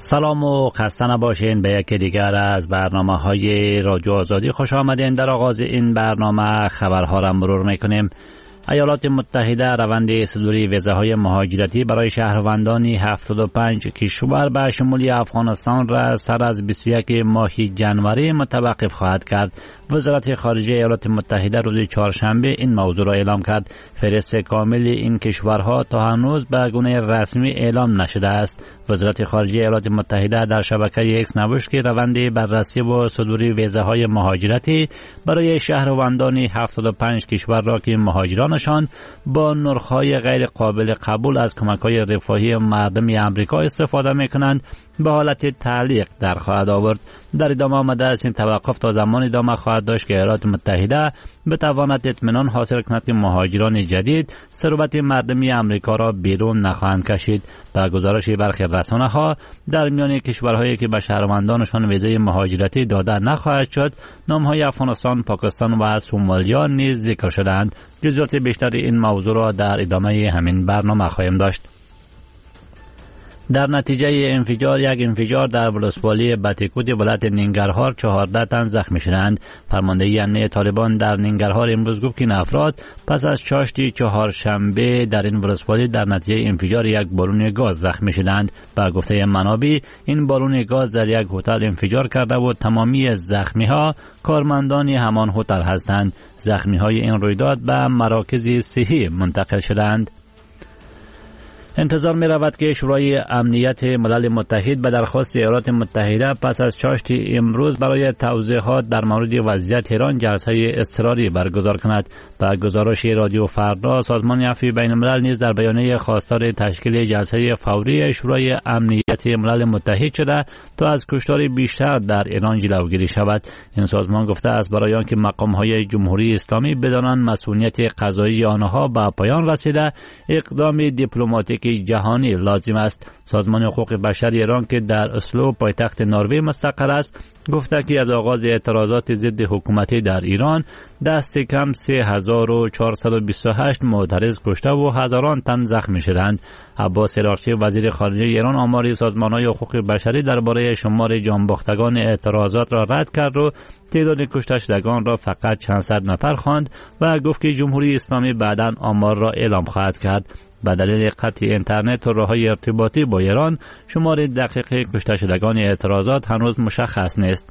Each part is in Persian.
سلام و خسته نباشین به یکی دیگر از برنامه‌های رادیو آزادی خوش آمدین. در آغاز این برنامه خبرها را مرور میکنیم. ایالات متحده روند صدوری ویزاهای مهاجرتی برای شهروندان 75 کشور به شمول افغانستان را سر از 21 ماه ژانویه متوقف خواهد کرد. وزارت خارجه ایالات متحده روز چهارشنبه این موضوع را اعلام کرد. فهرست کامل این کشورها تا هنوز به گونه رسمی اعلام نشده است. وزارت خارجه ایالات متحده در شبکه ایکس نوشت که روند بررسی و صدوری ویزاهای مهاجرتی برای شهروندان 75 کشور را که مهاجرانشان با نرخ‌های غیر قابل قبول از کمک‌های رفاهی مردم آمریکا استفاده می‌کنند به حالت تعلیق در خواهد آورد. در ادامه آمده است این توقف تا زمان ادامه خواهد داشت که ایالات متحده بتواند اطمینان حاصل کند که مهاجران جدید ثروت مردم آمریکا را بیرون نخواهند کشید. با گزارش برخی رسانه‌ها در میان کشورهایی که به شهروندانشان ویزای مهاجرتی داده نخواهد شد، نام‌های افغانستان، پاکستان و سومالیا نیز ذکر شدند. جزئیات بیشتر این موضوع را در ادامه همین برنامه خواهیم داشت. در نتیجه یک انفجار در ولسوالی باتیکوت ولایت ننگرهار 14 تن زخمی شدند. فرمانده امنیه طالبان در ننگرهار امروز گفت که این افراد پس از چاشت چهارشنبه در این ولسوالی در نتیجه انفجار یک بالون گاز زخمی شدند. با گفته منابع این بالون گاز در یک هتل انفجار کرده و تمامی زخمی ها کارمندان همان هتل هستند. زخمی های این رویداد به مراکز صحی منتقل شدند. انتظار می رود که شورای امنیت ملل متحد به درخواست ایالات متحده پس از چاشت امروز برای توضیحات در مورد وضعیت ایران جلسه اضطراری برگزار کند. با گزارش رادیو فردا، سازمان عفو بین الملل نیز در بیانیه خواستار تشکیل جلسه فوری شورای امنیت ملل متحد شده تا از کشتار بیشتر در ایران جلوگیری شود. این سازمان گفته است برای آنکه مقام‌های جمهوری اسلامی بدانند مسئولیت قضایی آنها به پایان رسیده، اقدام دیپلماتیک جهانی لازم است. سازمان حقوق بشر ایران که در اسلو پایتخت نروژ مستقر است گفته که از آغاز اعتراضات ضد حکومتی در ایران دست کم 3428 معترض کشته و هزاران تن زخمی شدند. عباس ارارچی وزیر خارجه ایران آمار سازمان‌های حقوق بشری درباره شمار جانباختگان اعتراضات را رد کرد و تعداد کشته شدگان را فقط چند صد نفر خواند و گفت که جمهوری اسلامی بعداً آمار را اعلام خواهد کرد. به دلیل قطع اینترنت و راه‌های ارتباطی با ایران شمار دقیق کشته شدگان اعتراضات هنوز مشخص نیست.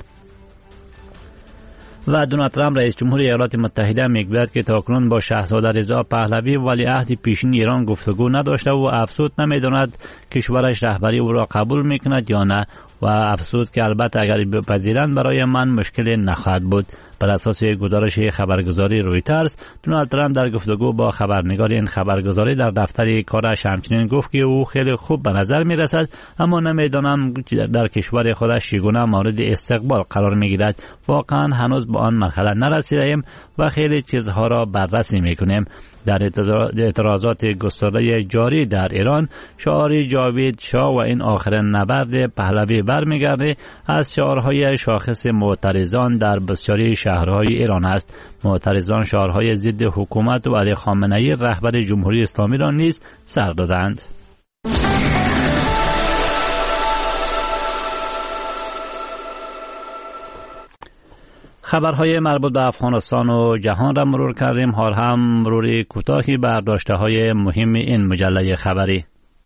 و دونالد ترامپ رئیس جمهور ایالات متحده میگوید که تاکنون با شاهزاده رضا پهلوی ولیعهد پیشین ایران گفتگو نداشته و افسوس نمیداند کشورش رهبری او را قبول میکند یا نه و افسوس که البته اگر بپذیرند برای من مشکلی نخواهد بود. بر اساس گزارش خبرگزاری رویترز، دونالد ترامپ در گفتگو با خبرنگار این خبرگزاری در دفتر کارش همچنین گفت که او خیلی خوب به نظر می رسد اما نمیدانم در کشور خودش چگونه مورد استقبال قرار می گیرد. واقعا هنوز به آن مرحله نرسیدیم و خیلی چیزها را بررسی می کنیم. در اعتراضات گسترده جاری در ایران، شعار جاوید شاه و این آخرین نبرد پهلوی برمیگرده از شعارهای شاخص معترضان در بسیاری شهرهای ایران است. معترضان شعارهای ضد حکومت و علی خامنه‌ای رهبر جمهوری اسلامی را نیز سر دادند. خبرهای مربوط به افغانستان و جهان را مرور کردیم. حال هم مروری کوتاهی بر داشته‌های مهم این مجله خبری.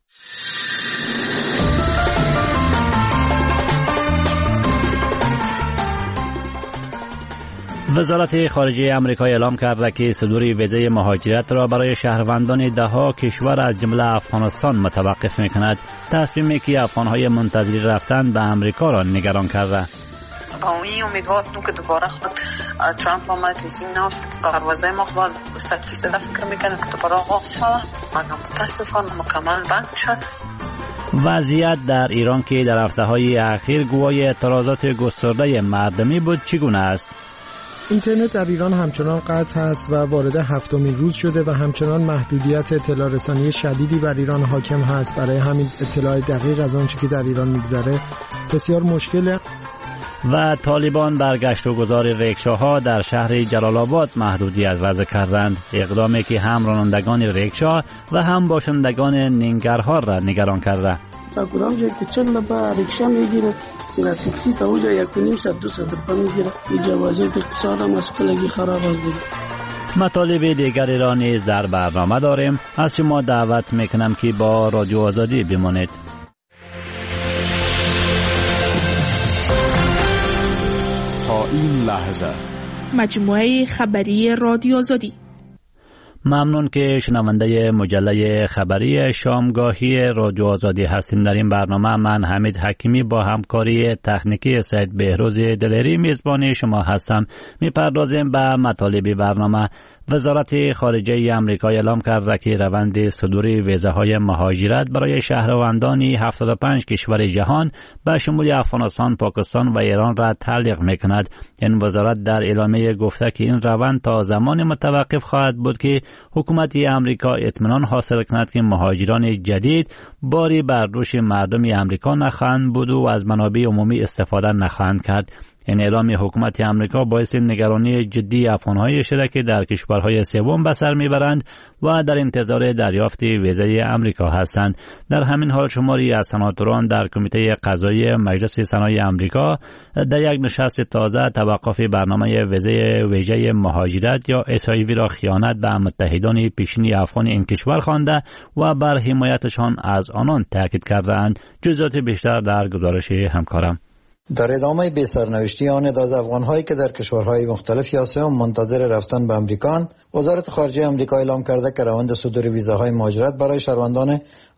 وزارت خارجه آمریکا اعلام کرده که صدور ویزای مهاجرت را برای شهروندان ده‌ها کشور از جمله افغانستان متوقف می‌کند. تصمیمی که افغان‌های منتظر رفتن به آمریکا را نگران کرده. با این امیدوار هستم که دوباره خود ترامپ آمد تصمیم نافت پروازهای ما خود 100% فکر میکنه که دوباره آغاز شود مگر متاسفانه مکمل بند شد. وضعیت در ایران که در هفته‌های اخیر گواه اعتراضات گسترده مردمی بود چگونه است؟ اینترنت در ایران همچنان قطع است و وارد هفتمین روز شده و همچنان محدودیت اطلاع رسانی شدیدی بر ایران حاکم هست. برای همین اطلاع دقیق از آنچه که در ایران میگذره بسیار مشکله. و طالبان بر گشت و گذار ریکشاها در شهر جلال آباد محدودیت وضع کردند، اقدامی که هم رانندگان ریکشا و هم باشندگان نینگرها را نگران کرده. تا کدام جایی که چند با ریکشا میگیره و تاکسی تا اونجا 1.5-200 روپیه میگیره. اینجا وضعیت اقتصاد هم از کلگی خراب است دیگه. مطالب دیگری را نیز در برنامه داریم. از شما دعوت میکنم که با رادیو آزادی بمانید. تا این لحظه مجموعه خبری رادیو آزادی. ممنون که شنونده مجله خبری شامگاهی رادیو آزادی هستین. در این برنامه من حمید حکیمی با همکاری تکنیکی سید بهروز دلیری میزبان شما هستم. میپردازیم به مطالب برنامه. وزارت خارجه آمریکا اعلام کرده که روند صدور ویزاهای مهاجرت برای شهروندان 75 کشور جهان به شمول افغانستان، پاکستان و ایران را تعلیق میکند. این وزارت در اعلامیه گفته که این روند تا زمان متوقف خواهد بود که حکومت آمریکا اطمینان حاصل کند که مهاجران جدید باری بر دوش مردم آمریکا نخواهند بود و از منابع عمومی استفاده نخواهند کرد. این اعلام حکومت آمریکا باعث نگرانی جدی افغان‌های شده که در کشورهای سوم به سر میبرند و در انتظار دریافت ویزای آمریکا هستند. در همین حال شماری از سناتوران در کمیته قضایی مجلس سنای آمریکا در یک نشست تازه توقف برنامه ویزای مهاجرت یا SIV را خیانت به متحدان پیشین افغان این کشور خوانده و بر حمایتشان از آنان تاکید کردند. جزئیات بیشتر در گزارش همکارم. در ادامه به سرنوشتی آن از افغان‌هایی که در کشورهای مختلف آسیا منتظر رفتن به امریکا، وزارت خارجه آمریکا اعلام کرده که روند صدور ویزاهای مهاجرت برای شهروندان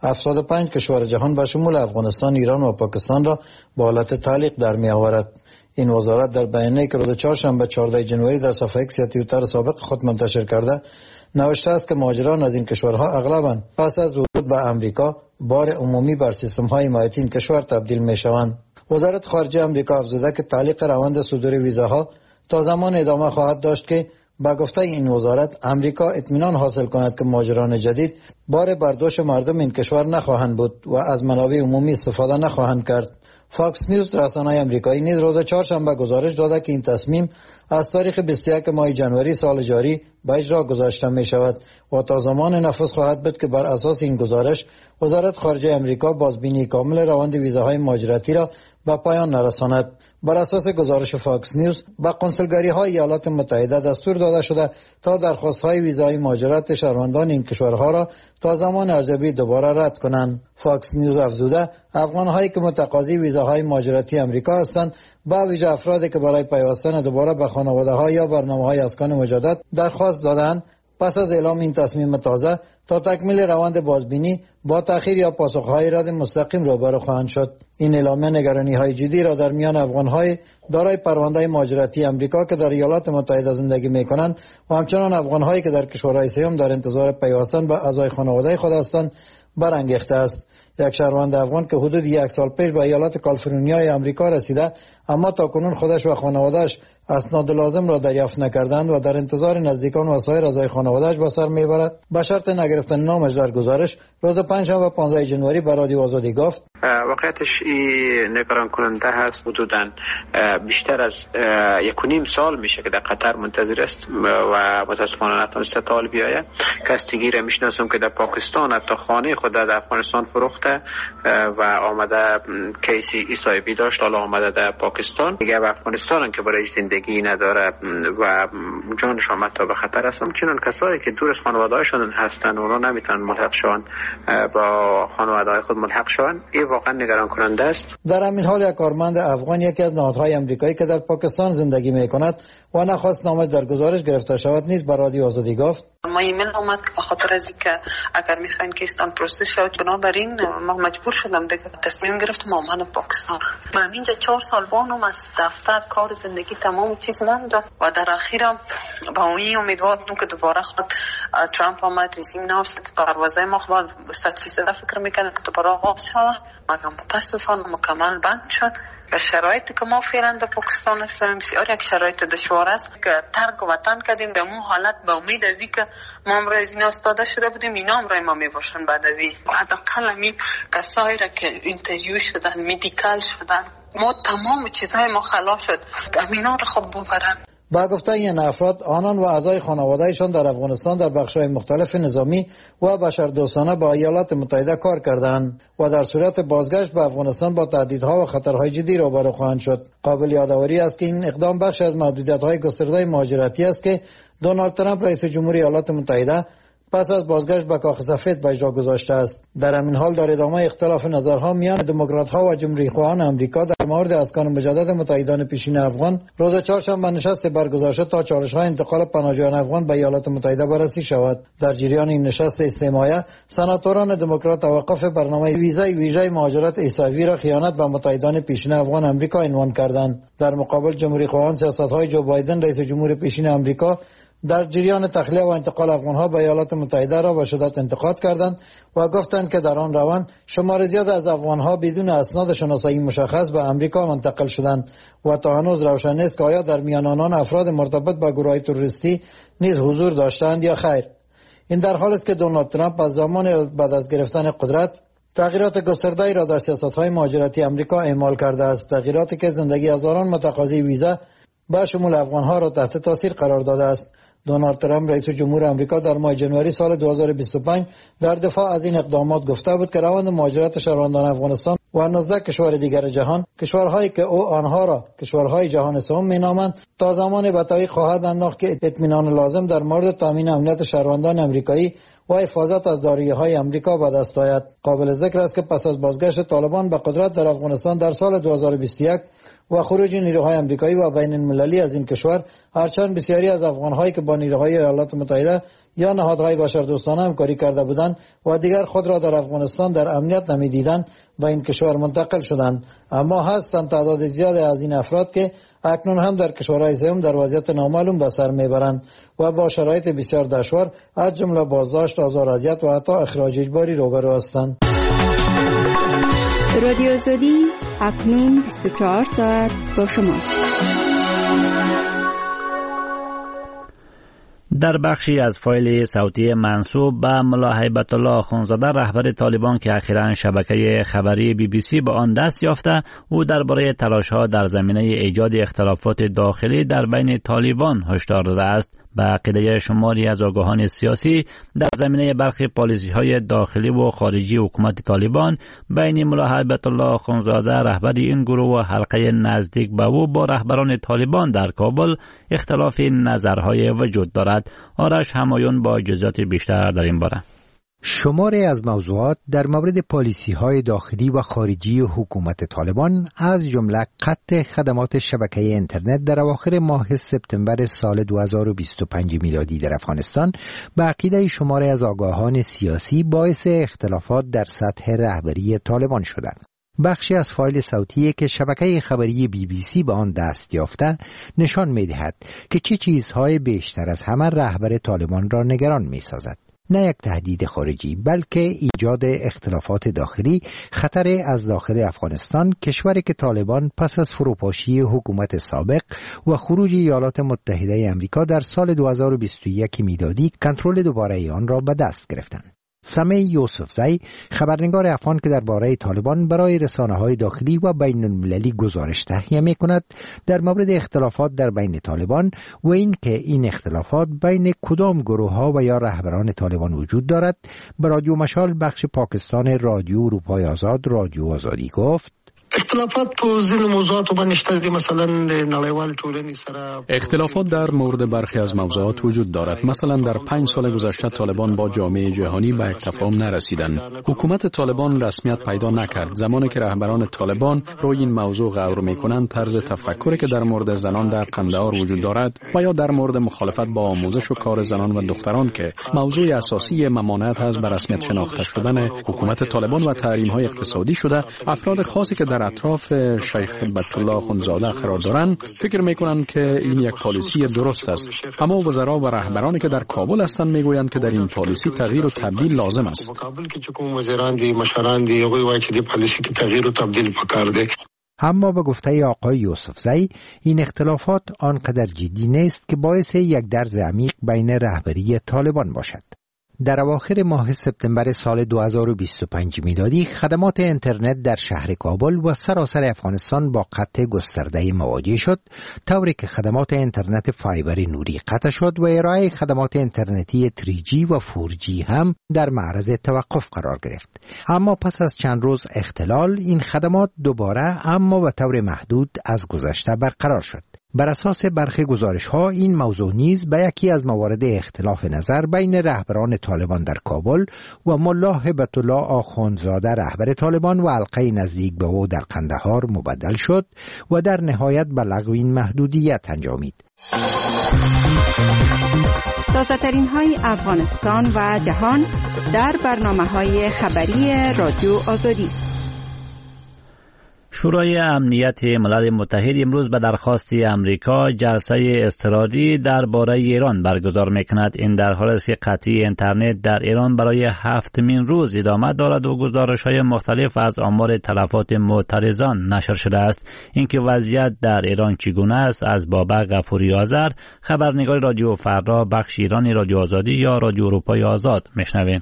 75 کشور جهان به شمول افغانستان، ایران و پاکستان را به حالت تعلیق در می‌آورد. این وزارت در بیانیه‌ای که روز چهارشنبه 14 جنوری در صفحه ایکس یا توییتر سابق خود منتشر کرده نوشته است که مهاجران از این کشورها اغلباً پس از ورود به امریکا بار عمومی بر سیستم‌های حمایتی این کشور تبدیل می‌شوند. وزارت خارجه آمریکا افزوده که تعلیق روند صدور ویزاها تا زمان ادامه خواهد داشت که با گفته این وزارت امریکا اطمینان حاصل کند که مهاجران جدید بار بر دوش مردم این کشور نخواهند بود و از منابع عمومی استفاده نخواهند کرد. فاکس نیوز رسانه آمریکایی نیز روز چهارشنبه گزارش داده که این تصمیم از تاریخ 21 ماه جنوری سال جاری به اجرا گذاشته می شود و تا زمان نفذ خواهد بود که بر اساس این گزارش وزارت خارجه آمریکا بازبینی کامل روند ویزاهای مهاجرتی را به پایان نرساند. بر اساس گزارش فاکس نیوز به قنصلگری‌های ایالات متحده دستور داده شده تا درخواست‌های ویزای مهاجرت شهروندان این کشورها را تا زمان ارزیابی دوباره رد کنند. فاکس نیوز افزوده افغان‌هایی که متقاضی ویزاهای مهاجرتی آمریکا هستند به ویژه افرادی که برای پیوستن دوباره به خانواده‌ها یا برنامه‌های اسکان مجدد درخواست دادند پس از اعلام این تصمیم تازه تا تکمیل روند بازبینی با تأخیر یا پاسخهای رد مستقیم روبرو خواهند شد. این اعلامیه نگرانی‌های جدی را در میان افغان‌های دارای پرونده مهاجرتی آمریکا که در ایالات متحده زندگی می‌کنند و همچنان افغان‌هایی که در کشورهای سوم در انتظار پیوستن به اعضای خانواده خود هستند برانگیخته است. یک شهروند افغان که حدود یک سال پیش به ایالات کالیفرنیای آمریکا رسیده اما تاکنون خودش و خانواده‌اش اسناد لازم را دریافت نکردند و در انتظار نزدیکان و سایر اعضای خانواده‌اش به سر میبرد، به شرط نگرفتن نامش در گزارش روز پنجشنبه 15 جنوری به رادیو آزادی گفت واقعیتش نگران کننده هست. حدوداً بیشتر از 1.5 سال میشه که در قطر منتظر است و متاسفانه نتونسته طالب بیاید. کسی را میشناسم که در پاکستان حتی خانه خود در افغانستان فروخته و آمده کیسی ایسایبی داشت، حالا آمده در پاکستان دیگه به افغانستان که برای زندگی نداره و جانشان حتی به خطر است. چنان کسایی که دور از خانواده‌هاشون هستن اونا نمیتونن ملحق شوند با خانواده‌های خود ملحق شوند. این واقعا نگران کننده است. در همین حال یک کارمند افغان یکی از نهادهای آمریکایی که در پاکستان زندگی میکند و نخواست نامش در گزارش گرفته شود نیز به رادیو آزادی گفت ما ایمیل اومد به خاطر از اینکه اگر میخواین که استان پروسس شود بنابراین ما مجبور شدم دیگه تصمیم گرفتم اومدم پاکستان. من اینجا 4 سال بانم از دفتر کار زندگی تمام چیز ماند و در اخیرم با این امیدوار بودم که دوباره خود ترامپ آمد رژیم نافت پروازهای ما خود 100% فکر میکنه که دوباره آغاز شود مگر متاسفانه مکمل بند شد. و شرایطی که ما فعلا در پاکستان هستیم بسیار یک شرایط دشوار است که ترک وطن کردیم. در مون حالت به امید از اینکه ما هم از اینا استاده شده بودیم، اینا هم رای ما میباشن بعد از این. حداقل همین کسایی را که اینترویو شدن، مدیکال شدن، ما تمام چیزهای ما خلاص شد، امینا رو خب ببرن. با گفته این افراد، آنان و اعضای خانواده‌شان در افغانستان در بخش‌های مختلف نظامی و بشردوستانه با ایالات متحده کار کردند و در صورت بازگشت به افغانستان با تهدیدها و خطرهای جدی روبرو خواهند شد. قابل یادآوری است که این اقدام بخش از محدودیت‌های گسترده مهاجرتی است که دونالد ترامپ رئیس جمهوری ایالات متحده پس از بازگشت به کاخ سفید به اجرا گذاشته است. در همین حال در ادامه اختلاف نظرها میان دموکرات‌ها و جمهوری‌خواهان آمریکا در مورد اسکان مجدد متحدان پیشین افغان روز چهارشنبه نشست برگزار شد تا چالش‌های انتقال پناهجویان افغان به ایالات متحده بررسی شود. در جریان این نشست استماعی، سناتوران دموکرات توقف برنامه ویزای ویژه مهاجرت عیسوی را خیانت به متحدان پیشین افغان آمریکا عنوان کردند. در مقابل جمهوری‌خواهان سیاست‌های جو بایدن رئیس جمهور پیشین آمریکا در جریان تخلیه و انتقال افغان‌ها به ایالات متحده را به شدت انتقاد کردند و گفتند که در آن روند شمار زیاد از افغان‌ها بدون اسناد شناسایی مشخص به آمریکا منتقل شدند و تا هنوز روشن نیست که آیا در میان آنان افراد مرتبط با گروه‌های تروریستی نیز حضور داشتند یا خیر. این در حالی است که دونالد ترامپ از زمان بعد از گرفتن قدرت تغییرات گسترده‌ای را در سیاست‌های مهاجرتی آمریکا اعمال کرده است، تغییراتی که زندگی هزاران متقاضی ویزا با شمول افغان‌ها را تحت تاثیر قرار داده است. دونالد ترامپ رئیس جمهور آمریکا در ماه ژانویه سال 2025 در دفاع از این اقدامات گفته بود که روند مهاجرت شهروندان افغانستان و 19 کشور دیگر جهان، کشورهایی که او آنها را کشورهای جهان سوم مینامند، تا زمان به تعویق خواهد انداخت که اطمینان لازم در مورد تامین امنیت شهروندان آمریکایی و حفاظت از دارایی‌های آمریکا به دست آید. قابل ذکر است که پس از بازگشت طالبان به قدرت در افغانستان در سال 2021 و خروج نیروهای آمریکایی و بین المللی از این کشور، هرچند بسیاری از افغان‌هایی که با نیروهای ایالات متحده یا نهادهای بشردوستانه همکاری کرده بودند و دیگر خود را در افغانستان در امنیت نمی‌دیدند، به این کشور منتقل شدند، اما هستند تعداد زیادی از این افراد که اکنون هم در کشورهای سوم در وضعیت نامعلوم به سر میبرند و با شرایط بسیار دشوار از جمله بازداشت، آزار، اذیت و حتی اخراج اجباری روبرو هستند. رادیو آزادی اکنون 24 ساعت با شماست. در بخشی از فایل صوتی منسوب به ملا هیبت الله اخوندزاده رهبر طالبان که اخیراً شبکه خبری BBC به آن دست یافته، او درباره تلاش‌ها در زمینه ایجاد اختلافات داخلی در بین طالبان هشدار داده است. به عقیده شماری از آگاهان سیاسی، در زمینه برخی پالیسی‌های داخلی و خارجی حکومت طالبان بین ملا هیبت الله اخوندزاده رهبر این گروه و حلقه نزدیک به او با رهبران طالبان در کابل اختلاف نظرهای وجود دارد. آرش همایون با جزئیات بیشتر در این باره. شماری از موضوعات در مورد پالیسی‌های داخلی و خارجی حکومت طالبان از جمله قطع خدمات شبکه اینترنت در اواخر ماه سپتامبر سال 2025 میلادی در افغانستان به عقیده شماری از آگاهان سیاسی باعث اختلافات در سطح رهبری طالبان شدند. بخشی از فایل صوتی که شبکه خبری BBC به آن دست یافته نشان می‌دهد که چه چیزهای بیشتر از همه رهبر طالبان را نگران می‌سازد. نه یک تهدید خارجی، بلکه ایجاد اختلافات داخلی، خطر از داخل افغانستان، کشوری که طالبان پس از فروپاشی حکومت سابق و خروج ایالات متحده آمریکا در سال 2021 میلادی کنترل دوباره آن را به دست گرفتند. سمیع یوسفزی، خبرنگار افغان که درباره طالبان برای رسانه‌های داخلی و بین المللی گزارش تهیه می‌کند، در مورد اختلافات در بین طالبان و این که این اختلافات بین کدام گروه‌ها و یا رهبران طالبان وجود دارد، به رادیو مشال بخش پاکستان رادیو اروپای آزاد رادیو آزادی گفت: اختلافات په ځینو موضوعاتو باندې شته دي، مثلا د نړیوال ټولنې سره اختلافات در مورد برخی از موضوعات وجود دارد. مثلا در 5 سال گذشته طالبان با جامعه جهانی به یک تفاهم نرسیدند. حکومت طالبان رسمیت پیدا نکرد. زمانی که رهبران طالبان روی این موضوع غور میکنند، طرز تفکری که در مورد زنان در قندهار وجود دارد و یا در مورد مخالفت با آموزش و کار زنان و دختران که موضوع اساسی ممانعت از به رسمیت شناخته شدن حکومت طالبان و تحریم‌های اقتصادی شده، افراد خاصی که در اطراف شیخ هیبت الله اخوندزاده قرار دارند فکر میکنند که این یک پالیسی درست است، اما وزرا و رهبرانی که در کابل هستند میگویند که در این پالیسی تغییر و تبدیل لازم است. کابل کې کوم وزیران دي، مشران دي، هغوی وایي چې د پالیسی کې تغییر او تبدیل پکار دی. اما به گفته آقای یوسفزی این اختلافات آنقدر جدی نیست که باعث یک درز عمیق بین رهبری طالبان باشد. در اواخر ماه سپتامبر سال 2025 میلادی خدمات اینترنت در شهر کابل و سراسر افغانستان با قطع گسترده مواجه شد، طوری که خدمات اینترنت فایبر نوری قطع شد و ارائه خدمات اینترنتی 3G و 4G هم در معرض توقف قرار گرفت. اما پس از چند روز اختلال این خدمات دوباره اما به طور محدود از گذشته برقرار شد. بر اساس برخی گزارش‌ها این موضوع نیز به یکی از موارد اختلاف نظر بین رهبران طالبان در کابل و ملا هبت الله آخوندزاده رهبر طالبان و حلقه نزدیک به او در قندهار مبدل شد و در نهایت به لغو این محدودیت انجامید. تازه‌ترین های افغانستان و جهان در برنامه‌های خبری رادیو آزادی. شورای امنیت ملل متحد امروز به درخواست امریکا جلسه اضطراری درباره ایران برگزار میکند. این در حالی است که قطعی اینترنت در ایران برای 7مین روز ادامه دارد و گزارش‌های مختلف از آمار تلفات معترضان نشر شده است. اینکه وضعیت در ایران چگونه است از بابک غفوری آذر، خبرنگار رادیو فردا بخش ایرانی رادیو آزادی یا رادیو اروپای آزاد میشنویم.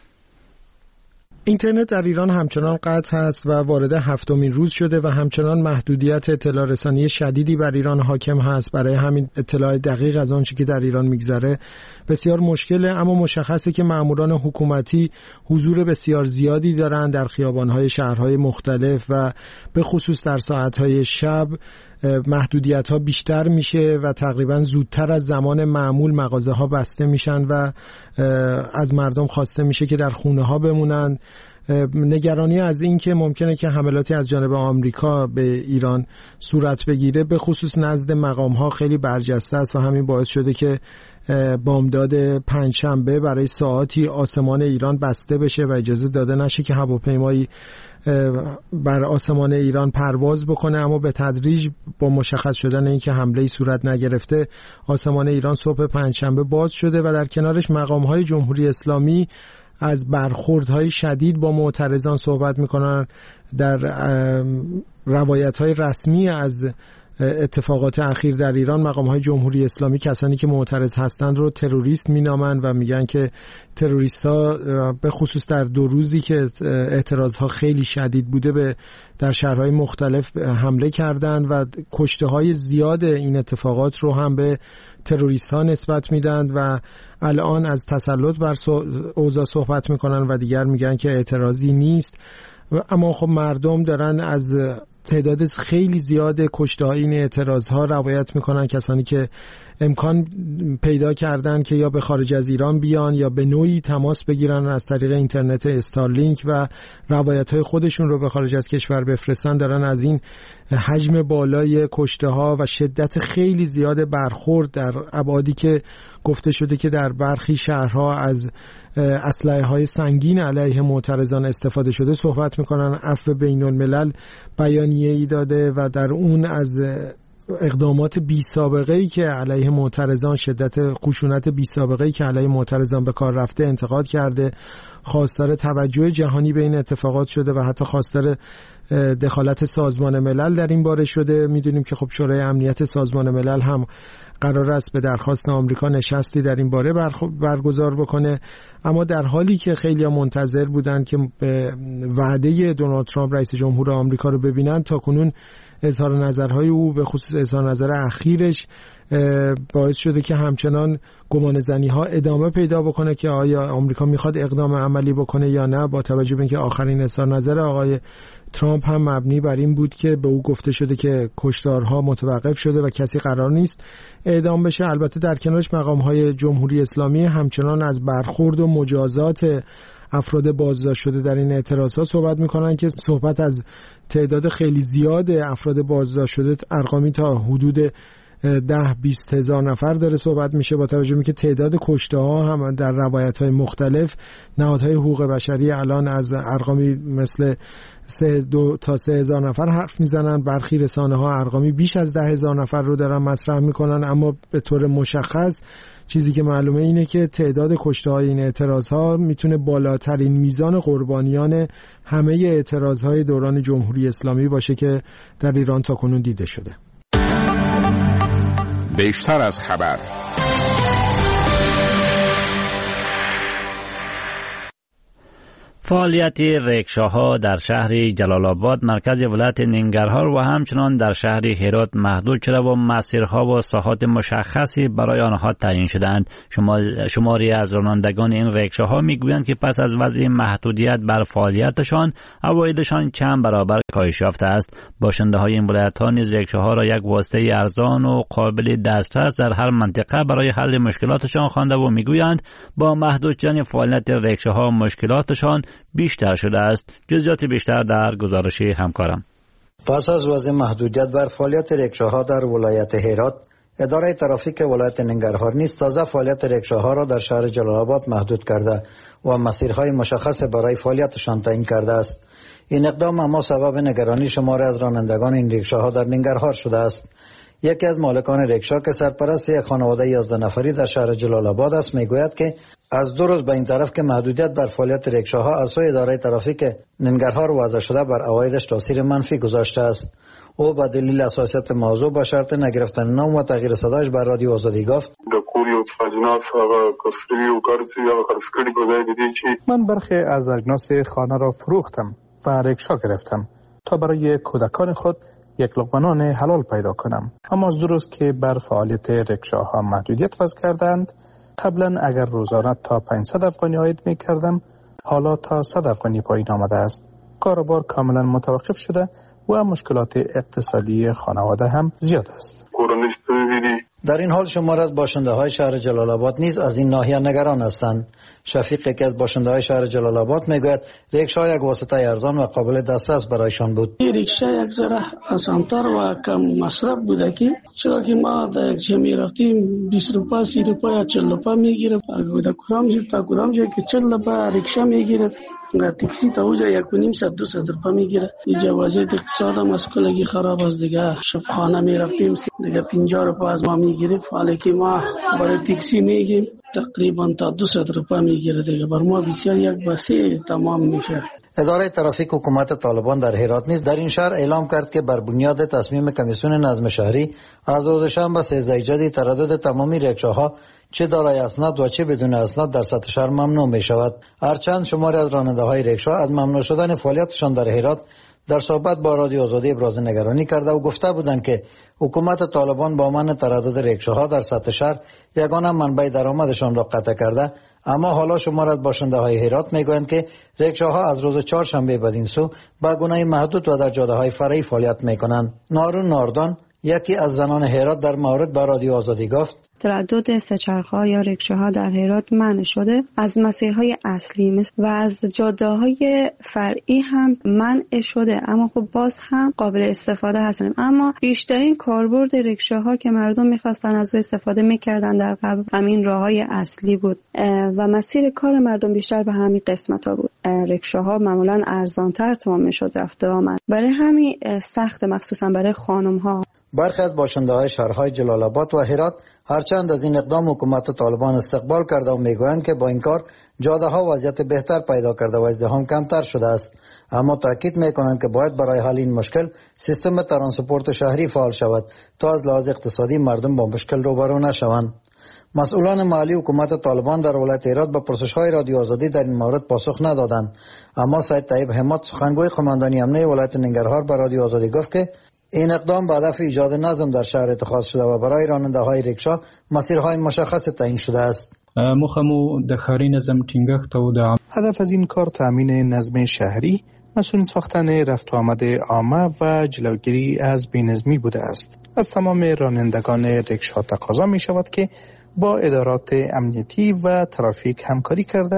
اینترنت در ایران همچنان قطع است و وارد 7مین روز شده و همچنان محدودیت اطلاع رسانی شدیدی بر ایران حاکم هست. برای همین اطلاع دقیق از آنچه که در ایران میگذره بسیار مشکله، اما مشخصه که ماموران حکومتی حضور بسیار زیادی دارند در خیابان‌های شهرهای مختلف و به خصوص در ساعت‌های شب محدودیت‌ها بیشتر میشه و تقریبا زودتر از زمان معمول مغازه‌ها بسته میشن و از مردم خواسته میشه که در خونه‌ها بمونن. نگرانی از این که ممکنه که حملاتی از جانب آمریکا به ایران صورت بگیره به خصوص نزد مقام‌ها خیلی برجسته است و همین باعث شده که بامداد پنجشنبه برای ساعاتی آسمان ایران بسته بشه و اجازه داده نشه که هواپیمایی بر آسمان ایران پرواز بکنه. اما به تدریج با مشخص شدن اینکه حمله‌ای صورت نگرفته آسمان ایران صبح پنجشنبه باز شده و در کنارش مقام‌های جمهوری اسلامی از برخوردهای شدید با معترضان صحبت میکنن. در روایت‌های رسمی از اتفاقات اخیر در ایران مقام‌های جمهوری اسلامی کسانی که معترض هستند رو تروریست مینامند و میگن که تروریست‌ها به خصوص در 2 روزی که اعتراض‌ها خیلی شدید بوده در شهرهای مختلف حمله کردند و کشته‌های زیاد این اتفاقات رو هم به تروریست‌ها نسبت میدن و الان از تسلط بر اوضاع صحبت میکنن و دیگر میگن که اعتراضی نیست. اما خب مردم دارن از تعداد خیلی زیاد کشته‌های این اعتراض‌ها روایت میکنن، کسانی که امکان پیدا کردن که یا به خارج از ایران بیان یا به نوعی تماس بگیرن از طریق اینترنت استارلینک و روایت‌های خودشون رو به خارج از کشور بفرستن، دارن از این حجم بالای کشته‌ها و شدت خیلی زیاد برخورد در ابعادی که گفته شده که در برخی شهرها از اسلحه‌های سنگین علیه معترضان استفاده شده صحبت میکنن. عفو بین الملل بیانیه‌ای داده و در اون از اقدامات بی سابقه‌ای که علیه معترضان، شدت خشونت بی سابقه‌ای که علیه معترضان به کار رفته انتقاد کرده، خواستار توجه جهانی به این اتفاقات شده و حتی خواستار دخالت سازمان ملل در این باره شده. میدونیم که خب شورای امنیت سازمان ملل هم قرار است به درخواست آمریکا نشستی در این باره برگزار بکنه. اما در حالی که خیلی منتظر بودن که به وعده دونالد ترامپ رئیس جمهور آمریکا رو ببینن، تا کنون اظهار نظرهای او به خصوص اظهار نظر اخیرش باعث شده که همچنان گمان زنی ها ادامه پیدا بکنه که آیا آمریکا میخواد اقدام عملی بکنه یا نه، با توجه به اینکه آخرین اظهار نظر آقای ترامپ هم مبنی بر این بود که به او گفته شده که کشتارها متوقف شده و کسی قرار نیست اعدام بشه. البته در کنارش مقام‌های جمهوری اسلامی همچنان از برخورد و مجازات افراد بازداشت شده در این اعتراض‌ها صحبت می‌کنن که صحبت از تعداد خیلی زیاد افراد بازداشت شده ارقامی تا حدود 10-20 هزار نفر داره صحبت میشه، با توجه به که تعداد کشته ها هم در روایت های مختلف نهادهای حقوق بشری الان از ارقامی مثل 2 تا 3 هزار نفر حرف میزنن، برخی رسانه ها ارقامی بیش از 10 هزار نفر رو دارن مطرح میکنن، اما به طور مشخص چیزی که معلومه اینه که تعداد کشته های این اعتراض ها میتونه بالاترین میزان قربانیان همه اعتراض های دوران جمهوری اسلامی باشه که در ایران تاکنون دیده شده. بیشتر از خبر. فعالیت رکشاها در شهر جلال آباد مرکز ولایت ننگرهار و همچنان در شهر هرات محدود شده و مسیرها و ساحات مشخصی برای آنها تعیین شدند. شماری از رانندگان این رکشاها میگویند که پس از وضع محدودیت بر فعالیتشان عوایدشان چند برابر کاهش یافته است. باشنده های این ولایت ها نیز رکشاها را یک واسطه ارزان و قابل دسترس در هر منطقه برای حل مشکلاتشان خوانده و میگویند با محدود شدن فعالیت رکشاها مشکلاتشان بیشتر شده است. جزئیات بیشتر در گزارش همکارم. پس از وضع محدودیت بر فعالیت رکشاها در ولایت هرات، اداره ترافیک ولایت ننگرهار نیز تازه فعالیت رکشاها را در شهر جلال آباد محدود کرده و مسیرهای مشخص برای فعالیتشان تعیین کرده است. این اقدام اما سبب نگرانی شماری از رانندگان این رکشاها در ننگرهار شده است. یکی از مالکان رکشا که سرپرست یک خانواده 11 نفری در شهر جلال آباد است میگوید که از 2 روز به این طرف که محدودیت بر فعالیت رکشاها از سوی اداره ترافیک ننگرهار وضع شده بر عوایدش تاثیر منفی گذاشته است. او به دلیل حساسیت موضوع با شرط نگرفتن نام و تغییر صدایش بر رادیو آزادی گفت: من برخی از اجناس خانه را فروختم و رکشا گرفتم تا برای کودکان خود یک لقمه نان حلال پیدا کنم. اما از 2 روز که بر فعالیت رکشاها محدودیت وضع کردند، قبلا اگر روزانه تا 500 افغانی عاید می کردم، حالا تا 100 افغانی پایین آمده است. کاروبار کاملا متوقف شده و مشکلات اقتصادی خانواده هم زیاد است. در این حال شمار از باشنده های شهر جلال آباد نیز از این ناحیه نگران هستند. شفیق که از باشنده های شهر جلال آباد میگوید رکشا یک واسطه ارزان و قابل دسترس برایشان بود. رکشا یک ذره آسان‌تر و کم مصرف بوده که چرا که ما در یک جا میرفتیم 20 روپا 30 روپا یا 40 روپا میگیره، تا کدام جایی که 40 روپا رکشا میگیره، تاکسی تا اونجا 1.5-200 روپا میگیره. اینجا وضعیت اقتصاد هم از کلگی خراب است دیگه. شبخانه میرفتیم دیگه 50 روپا از ما میگیره، حالا که ما برای تاکسی میگیم تقریبا تا 200 روپا میگیره دیگه. بر ما بسیار یک بسیار تمام میشه. اداره ترافیک حکومت طالبان در هرات نیز در این شهر اعلام کرد که بر بنیاد تصمیم کمیسیون نظم شهری از روز شنبه 13 جدی تردد تمامی رکشاها چه دارای اسناد و چه بدون اسناد در سطح شهر ممنوع می شود. هرچند شماری از راننده های رکشا از ممنوع شدن فعالیتشان در هرات در صحبت با رادیو آزادی ابراز نگرانی کرده و گفته بودند که حکومت طالبان با منع تردد رکشاها در سطح شهر یگانه منبع درآمدشان را قطع کرده، اما حالا شمار از باشنده های هرات میگویند که رکشاها از روز چهارشنبه بدین سو به گونه محدود و در جاده های فرعی فعالیت میکنند. نارون ناردان یکی از زنان هرات در مورد با رادیو آزادی گفت: تردد سه‌چرخه‌ها یا رکشاها در هرات منع شده، از مسیرهای اصلی و از جاده‌های فرعی هم منع شده، اما خب باز هم قابل استفاده هستن. اما بیشترین کاربرد رکشاها که مردم می‌خواستن از او استفاده می‌کردن در قبل همین راه‌های اصلی بود و مسیر کار مردم بیشتر به همین قسمت‌ها بود. رکشاها معمولاً ارزان‌تر تمام می‌شد رفت و آمد، برای همین سخت مخصوصاً برای خانم‌ها. برخی از باشنده‌های شهرهای جلال آباد و هرات هرچند از این اقدام حکومت طالبان استقبال کرده و میگویند که با این کار جاده‌ها وضعیت بهتر پیدا کرده و ازدحام کمتر شده است، اما تاکید میکنند که باید برای حل این مشکل سیستم ترانسپورت شهری فعال شود تا از لحاظ اقتصادی مردم با مشکل روبرو نشوند. مسئولان محلی حکومت طالبان در ولایت هرات به پرسش‌های رادیو آزادی در این مورد پاسخ ندادند، اما سید طیب همت سخنگوی قماندانی امنیه ولایت ننگرهار به رادیو آزادی گفت که این اقدام به هدف ایجاد نظم در شهر اتخاذ شده و برای راننده‌های رکشا مسیرهای مشخص تعیین شده است. مخمو د ښاري نظم ټینګښت او د هدف از این کار تامین نظم شهری، مسئول ساختن رفت و آمد عامه و جلوگیری از بی‌نظمی بوده است. از تمام رانندگان رکشا تقاضا می شود که با ادارات امنیتی و ترافیک همکاری کرده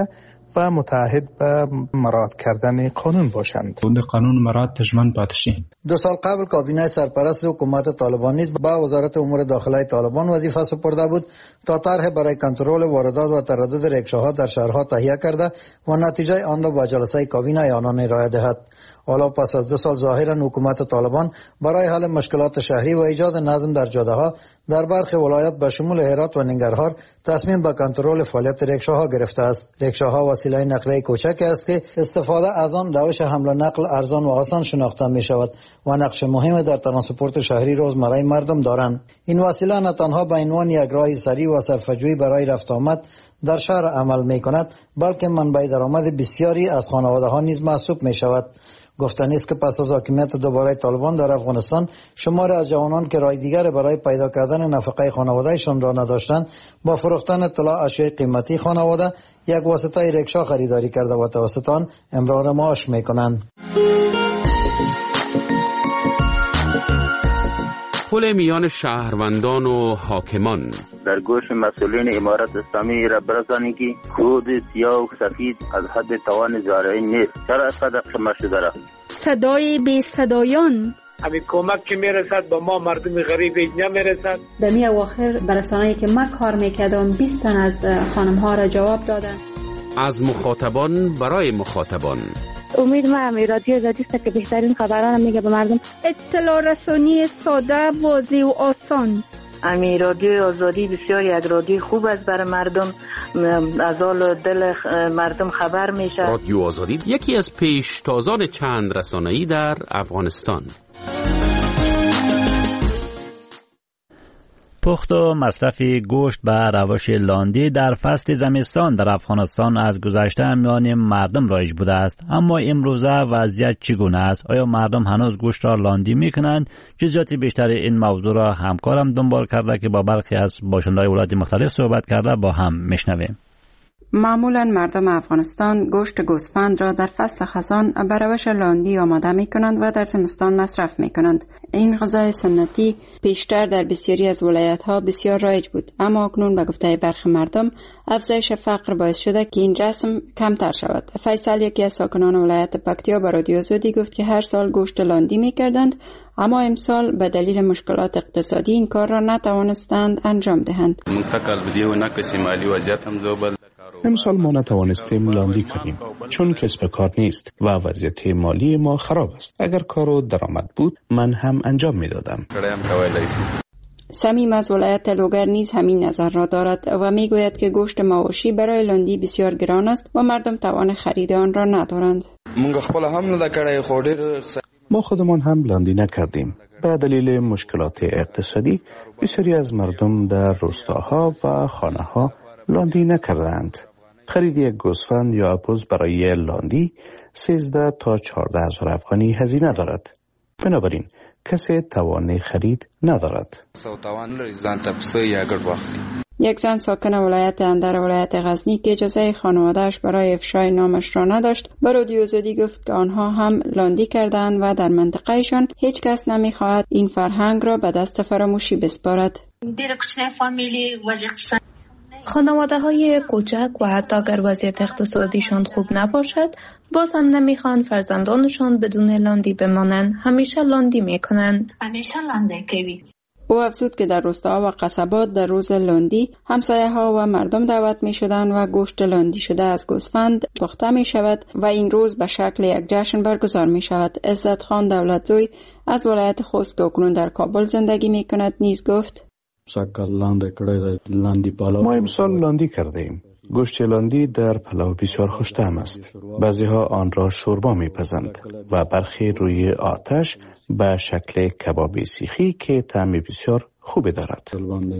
و متعهد به مراعات کردن قانون باشند. قانون مراعات تجمن پاتشین. 2 سال قبل کابینه سرپرست حکومت طالبان نیز با وزارت امور داخلی طالبان وظیفه سپرده بود تا طرح برای کنترل واردات و تردد رکشاها در شهرها تهیه کرده و نتیجه آن را با جلسه کابینه آنان ارائه دهد. حالا پس از 2 سال ظاهرا حکومت طالبان برای حل مشکلات شهری و ایجاد نظم در جاده‌ها در برخی ولایات به شمول هرات و ننگرهار تصمیم به کنترل فعالیت رکشاها گرفته است. رکشاها وسیله نقلیه کوچک است که استفاده از آن روش حمل و نقل ارزان و آسان شناخته می شود و نقش مهم در ترانسپورت شهری روزمره مردم دارند. این وسیله نه تنها به عنوان یک راه سریع و صرفه‌جویی برای رفت آمد در شهر عمل می کند، بلکه منبع درآمد بسیاری از خانواده‌ها نیز محسوب می شود. گفتنی است که پس از حاکمیت دوباره طالبان در افغانستان شمار از جوانان که راه دیگر برای پیدا کردن نفقه خانوادهشان را نداشتند با فروختن طلا اشیاء قیمتی خانواده یک واسطه رکشا خریداری کرده و توسط آن امرار معاش میکنند. پل میان شهروندان و حاکمان در گوش مسئولین امارت اسلامی را برسانید که کود سیاه و سفید از حد توان زارعین نیست. چرا اینقدر خمار شده است؟ صدای بی صدایان همین کمک که میرسد به ما مردم غریب نمیرسد. در می اواخر برسانه‌ای که من کار میکردم 20 تن از خانم‌ها را جواب دادن. از مخاطبان برای مخاطبان. امید ما رادیو آزادی است که بهترین خبران میگه به مردم. اطلاع رسانی ساده، واضح و آسان. رادیو آزادی بسیار یک رادیو خوب است برای مردم، از حال دل مردم خبر میشه. رادیو آزادی یکی از پیشتازان چند رسانه‌ای در افغانستان. پخت و مصرف گوشت به روش لاندی در فصل زمستان در افغانستان از گذشته میان مردم رایج بوده است. اما امروزه وضعیت چگونه است؟ آیا مردم هنوز گوشت را لاندی میکنند؟ جزئیات بیشتر این موضوع را همکارم دنبال کرده که با برخی از باشندگان ولایات مختلف صحبت کرده، با هم میشنویم. معمولا مردم افغانستان گوشت گوسفند را در فصل خزان به روش لاندی آماده می کنند و در زمستان مصرف می کنند. این غذای سنتی پیشتر در بسیاری از ولایت ها بسیار رایج بود، اما اکنون به گفته برخی مردم افزایش فقر باعث شده که این رسم کمتر شود. فیصل، یکی از ساکنان ولایت پکتیا، به رادیو آزادی گفت که هر سال گوشت لاندی می کردند، اما امسال به دلیل مشکلات اقتصادی این کار را نتوانستند انجام دهند. امسال ما نتوانستیم لاندی کنیم چون کسب کار نیست و وضعیت مالی ما خراب است. اگر کار و درآمد بود من هم انجام میدادم. سمیم از ولایت لوگر نیز همین نظر را دارد و میگوید که گوشت مواشی برای لاندی بسیار گران است و مردم توان خرید آن را ندارند. ما خودمان هم لاندی نکردیم. به دلیل مشکلات اقتصادی بسیاری از مردم در روستاها و خانه‌ها لاندی نکردند. خرید یک گوسفند یا اپوز برای لاندی 13 تا 14 هزار افغانی هزینه دارد. بنابراین کسی توان خرید ندارد. یک زن ساکن ولایت اندر ولایت غزنی که اجازه خانواده‌اش برای افشای نامش را نداشت، به رادیو آزادی گفت که آنها هم لاندی کردند و در منطقهشان هیچ کس نمی‌خواهد این فرهنگ را به دست فراموشی بسپارد. خانواده‌های کوچک و حتی اگر وضعیت اقتصادیشان خوب نباشد، باز هم نمیخوان فرزندانشان بدون لاندی بمانند. همیشه لاندی میکنند. او افزود که در روستاها و قصبات در روز لاندی همسایه‌ها و مردم دعوت می‌شدند و گوشت لاندی شده از گوسفند پخته می‌شود و این روز به شکل یک جشن برگزار می‌شود. عزت خان دولتزوی از ولایت خوست که اکنون در کابل زندگی می‌کند نیز گفت: ما امسال لاندی کرده ایم. گوشت لاندی در پلو بسیار خوش طعم است. بعضی ها آن را شوربا می‌پزند و برخی روی آتش به شکل کباب سیخی که طعم بسیار خوب دارد.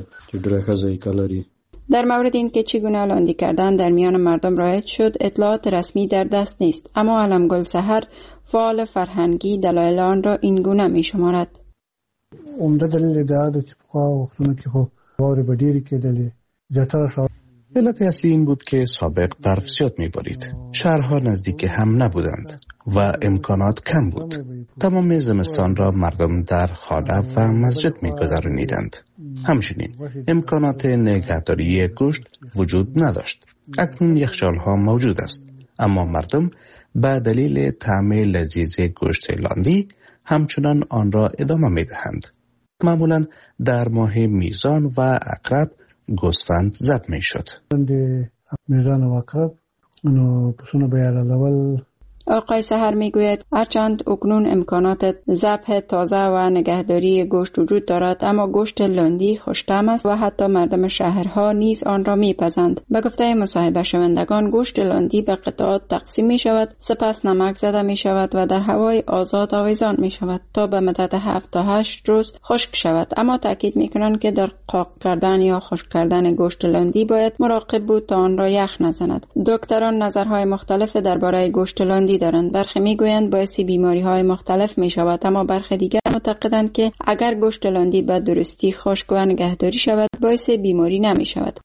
در مورد این که چگونه لاندی کردن در میان مردم رایج شد، اطلاعات رسمی در دست نیست، اما علمگل سحر، فعال فرهنگی، دلایل آن را این گونه می‌شمارد. عمده دلیل دا ده چې پخوا وختونو کې خو واورې به ډېرې کېدلې، زیاتره علت اصلی این بود که سابق برف زیاد می‌بارید. شهرها نزدیک هم نبودند و امکانات کم بود. تمام زمستان را مردم در خانه و مسجد می‌گذرانیدند. همچنین امکانات نگهداری گوشت وجود نداشت. اکنون یخچال‌ها موجود است، اما مردم به دلیل طعم لذیذ گوشت لاندی همچنان آن را ادامه می‌دهند. معمولاً در ماه میزان و عقرب گوسفند ذبح می‌شد. میزان و عقرب اونو پسونو بیار الاول. آقای سحر میگوید هرچند اکنون امکانات ذبح تازه و نگهداری گوشت وجود دارد، اما گوشت لاندی خوش‌طعم است و حتی مردم شهرها نیز آن را میپسند. به گفته مصاحبه شوندگان گوشت لاندی به قطعات تقسیم می شود، سپس نمک زده می شود و در هوای آزاد آویزان می شود تا به مدت 7 تا 8 روز خشک شود. اما تاکید می کنند که در قاق کردن یا خشک کردن گوشت لاندی باید مراقب بود تا آن را یخ نزند. دکتران نظرهای مختلف درباره گوشت لاندی دارند. برخی میگویند باعث بیماری‌های مختلف می‌شود، اما برخی دیگر معتقدند که اگر گوشت لاندی به درستی خشک و نگهداری شود باعث بیماری نمی‌شود.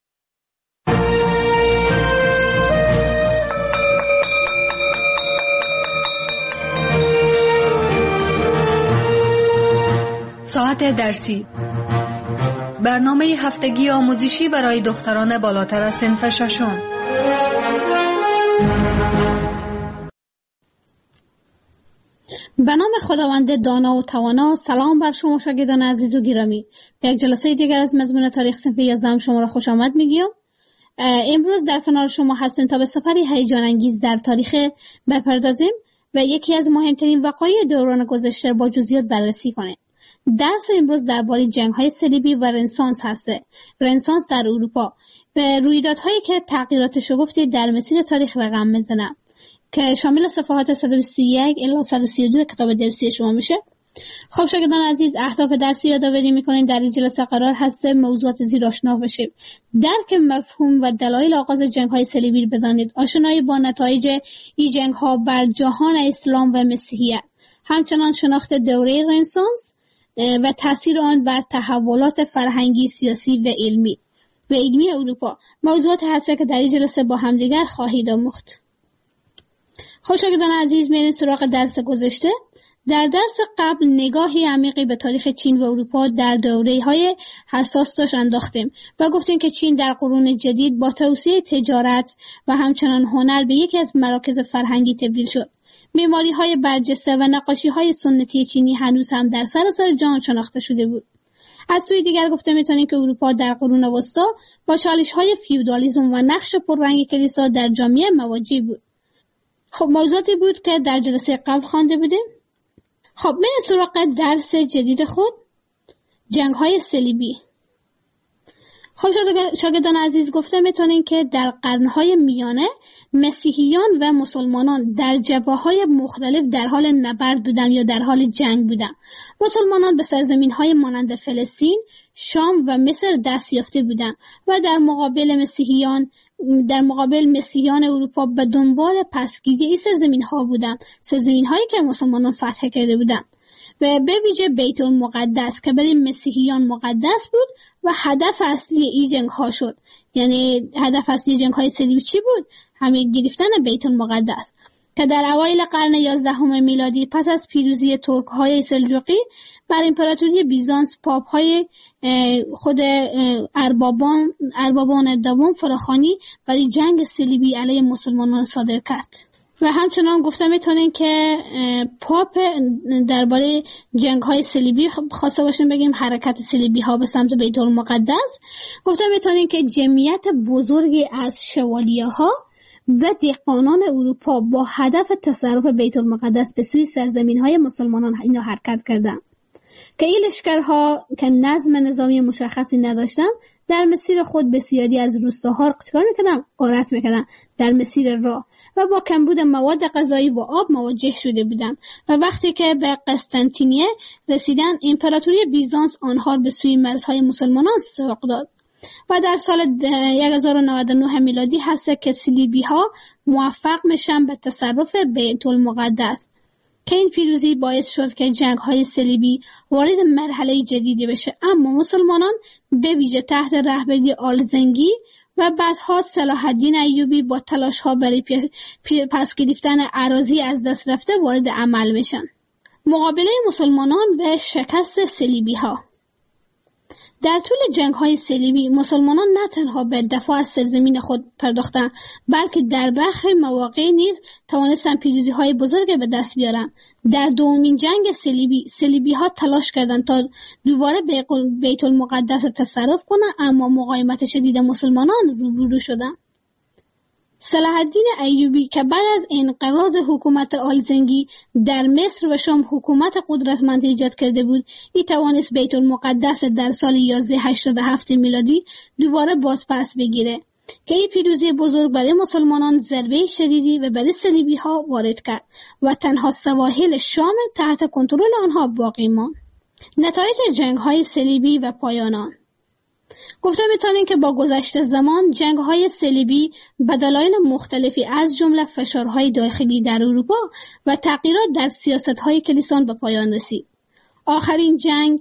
ساعت درسی، برنامه هفتگی آموزشی برای دختران بالاتر از صنف ششم. به نام خداوند دانا و توانا. سلام بر شما شاگردان عزیز و گرامی. به یک جلسه دیگر از مضمون تاریخ صنف 11 شما را خوش آمد میگیم. امروز در کنار شما هستیم تا به سفری هیجان انگیز در تاریخ بپردازیم و یکی از مهمترین وقایع دوران گذشته با جزئیات بررسی کنیم. درس امروز درباره جنگ‌های صلیبی و رنسانس هسته. رنسانس در اروپا به رویدادهایی که تغییرات شگفتی در مسیر تاریخ رقم میزنه که شامل صفحات 121 الی 132 کتاب درسی شما میشه. خب شاگردان عزیز، اهداف درسی یادآوری میکنین در این جلسه قرار هست موضوعات زیر آشنا بشیم. درک مفهوم و دلایل آغاز جنگ‌های صلیبی بدانید، آشنایی با نتایج این جنگ‌ها بر جهان اسلام و مسیحیت، همچنان شناخت دوره رنسانس و تاثیر آن بر تحولات فرهنگی، سیاسی و علمی اروپا موضوعات هست که در این جلسه با همدیگر خواهید آموخت. خب شاگردان عزیز، میریم سراغ درس گذشته. در درس قبل نگاهی عمیقی به تاریخ چین و اروپا در دوره‌های حساس داشت انداختیم و گفتیم که چین در قرون جدید با توسعه تجارت و همچنان هنر به یکی از مراکز فرهنگی تبدیل شد. معماری‌های برجسته و نقاشی‌های سنتی چینی هنوز هم در سراسر جهان شناخته شده بود. از سوی دیگر گفته میتونیم که اروپا در قرون وسطا با چالش‌های فیودالیسم و نقش پررنگ کلیسا در جامعه مواجه بود. خب موضوعاتی بود که در جلسه قبل خوانده بودیم. خب میریم سراغ درس جدید خود، جنگ‌های صلیبی. خب شاگردان عزیز، گفته میتونیم که در قرن‌های میانه مسیحیان و مسلمانان در جبهه‌های مختلف در حال نبرد بودند یا در حال جنگ بودند. مسلمانان به سرزمین‌های مانند فلسطین، شام و مصر دست یافته بودند و در مقابل مسیحیان اروپا به دنبال پسگیری این سرزمین‌ها بودند، سرزمین‌هایی که مسلمانان فتح کرده بودند و به ویژه بیت المقدس که برای مسیحیان مقدس بود و هدف اصلی این جنگ‌ها شد. یعنی هدف اصلی جنگ‌های صلیبی چی بود؟ همین گرفتن بیت المقدس که در اوایل قرن 11 میلادی پس از پیروزی ترک‌های سلجوقی بر امپراتوری بیزانس، پاپ‌های خود اربابان دوم فراخوانی برای جنگ صلیبی علیه مسلمانان صادر کرد. و همچنان گفته میتونین که پاپ درباره جنگ‌های صلیبی خواسته باشیم بگیم حرکت صلیبی‌ها به سمت بیت المقدس، گفته میتونین که جمعیت بزرگی از شوالیه‌ها و دهقانان اروپا با هدف تصرف بیت المقدس به سوی سرزمین‌های مسلمانان اینا حرکت کردند که این لشکرها که نظم نظامی مشخصی نداشتن در مسیر خود بسیاری از روستاها را چیکار میکردن؟ غارت میکردن در مسیر راه و با کمبود مواد غذایی و آب مواجه شده بودند و وقتی که به قسطنطینیه رسیدن امپراتوری بیزانس آنها به سوی مرزهای مسلمانان سوق داد و در سال 1099 میلادی هست که صلیبی‌ها موفق میشن به تصرف بیت المقدس که این پیروزی باعث شد که جنگ‌های صلیبی وارد مرحله جدیدی بشه. اما مسلمانان به ویژه تحت رهبری آلزنگی و بعدها صلاح الدین ایوبی با تلاش‌ها برای پس گرفتن اراضی از دست رفته وارد عمل میشن. مقابله مسلمانان و شکست صلیبی‌ها. در طول جنگ‌های صلیبی مسلمانان نه تنها به دفاع از سرزمین خود پرداختند، بلکه در برخی مواقع نیز توانستند پیروزی‌های بزرگ به دست بیارند. در دومین جنگ صلیبی، صلیبی‌ها تلاش کردند تا دوباره به بیت المقدس تصرف کنند، اما مقاومت شدید مسلمانان روبرو شدند. صلاح الدین ایوبی که بعد از انقراض حکومت آلزنگی در مصر و شام حکومت قدرتمند ایجاد کرده بود، این توانست بیت المقدس در سال 1187 میلادی دوباره باز پس بگیره که این پیروزی بزرگ برای مسلمانان ضربه شدیدی و برای صلیبی‌ها وارد کرد و تنها سواحل شام تحت کنترل آنها باقی ماند. نتایج جنگ‌های صلیبی و پایان آن. گفته می‌توانیم که با گذشت زمان جنگ‌های صلیبی به دلایل مختلفی از جمله فشارهای داخلی در اروپا و تغییرات در سیاست‌های کلیسان به پایان رسید. آخرین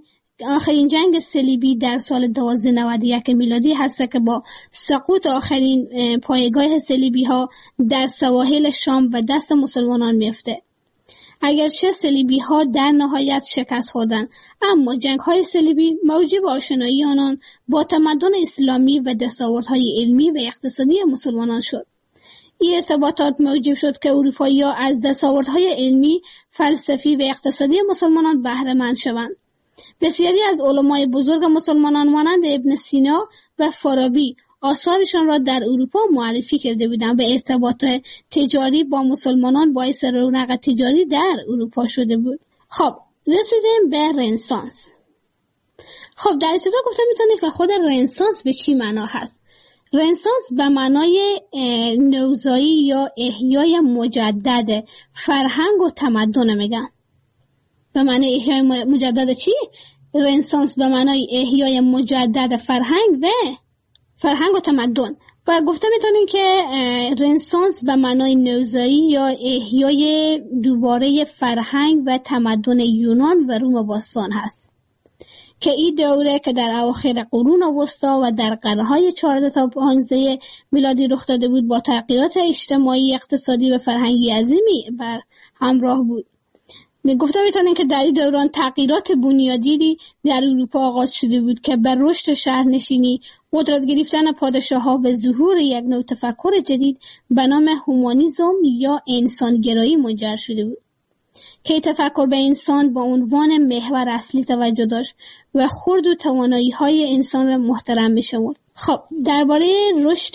جنگ صلیبی در سال 1291 میلادی هست که با سقوط آخرین پایگاه صلیبی‌ها در سواحل شام و دست مسلمانان میفته. اگرچه صلیبی‌ها در نهایت شکست خوردند، اما جنگ‌های صلیبی موجب آشنایی آنان با تمدن اسلامی و دستاوردهای علمی و اقتصادی مسلمانان شد. این ارتباطات موجب شد که اروپایی‌ها از دستاوردهای علمی، فلسفی و اقتصادی مسلمانان بهره مند شوند. بسیاری از علمای بزرگ مسلمانان مانند ابن سینا و فارابی آثارشان را در اروپا معرفی کرده بودند و ارتباط تجاری با مسلمانان باعث رونق تجاری در اروپا شده بود. خب رسیدیم به رنسانس. خب در ابتدا گفتم میتونید که خود رنسانس به چی معنا هست. رنسانس به معنای نوزایی یا احیای مجدد فرهنگ و تمدن میگن. به معنای احیای مجدد چی؟ رنسانس به معنای احیای مجدد فرهنگ و تمدن. و گفته میتونیم که رنسانس به معنای نوزایی یا احیای دوباره فرهنگ و تمدن یونان و روم باستان هست که این دوره که در اواخر قرون وسطا و در قرن‌های 14 تا 15 میلادی رخ داده بود با تغییرات اجتماعی، اقتصادی و فرهنگی عظیمی بر همراه بود. گفته میتونیم که در این دوران تغییرات بنیادی در اروپا آغاز شده بود که بر رشد شهرنشینی، قدرت گرفتن پادشاه‌ها و ظهور یک نوع تفکر جدید به نام هومانیسم یا انسانگرایی منجر شده بود که تفکر به انسان با عنوان محور اصلی توجه داشت و خرد و توانایی‌های انسان را محترم می‌شمرد. خب درباره رشد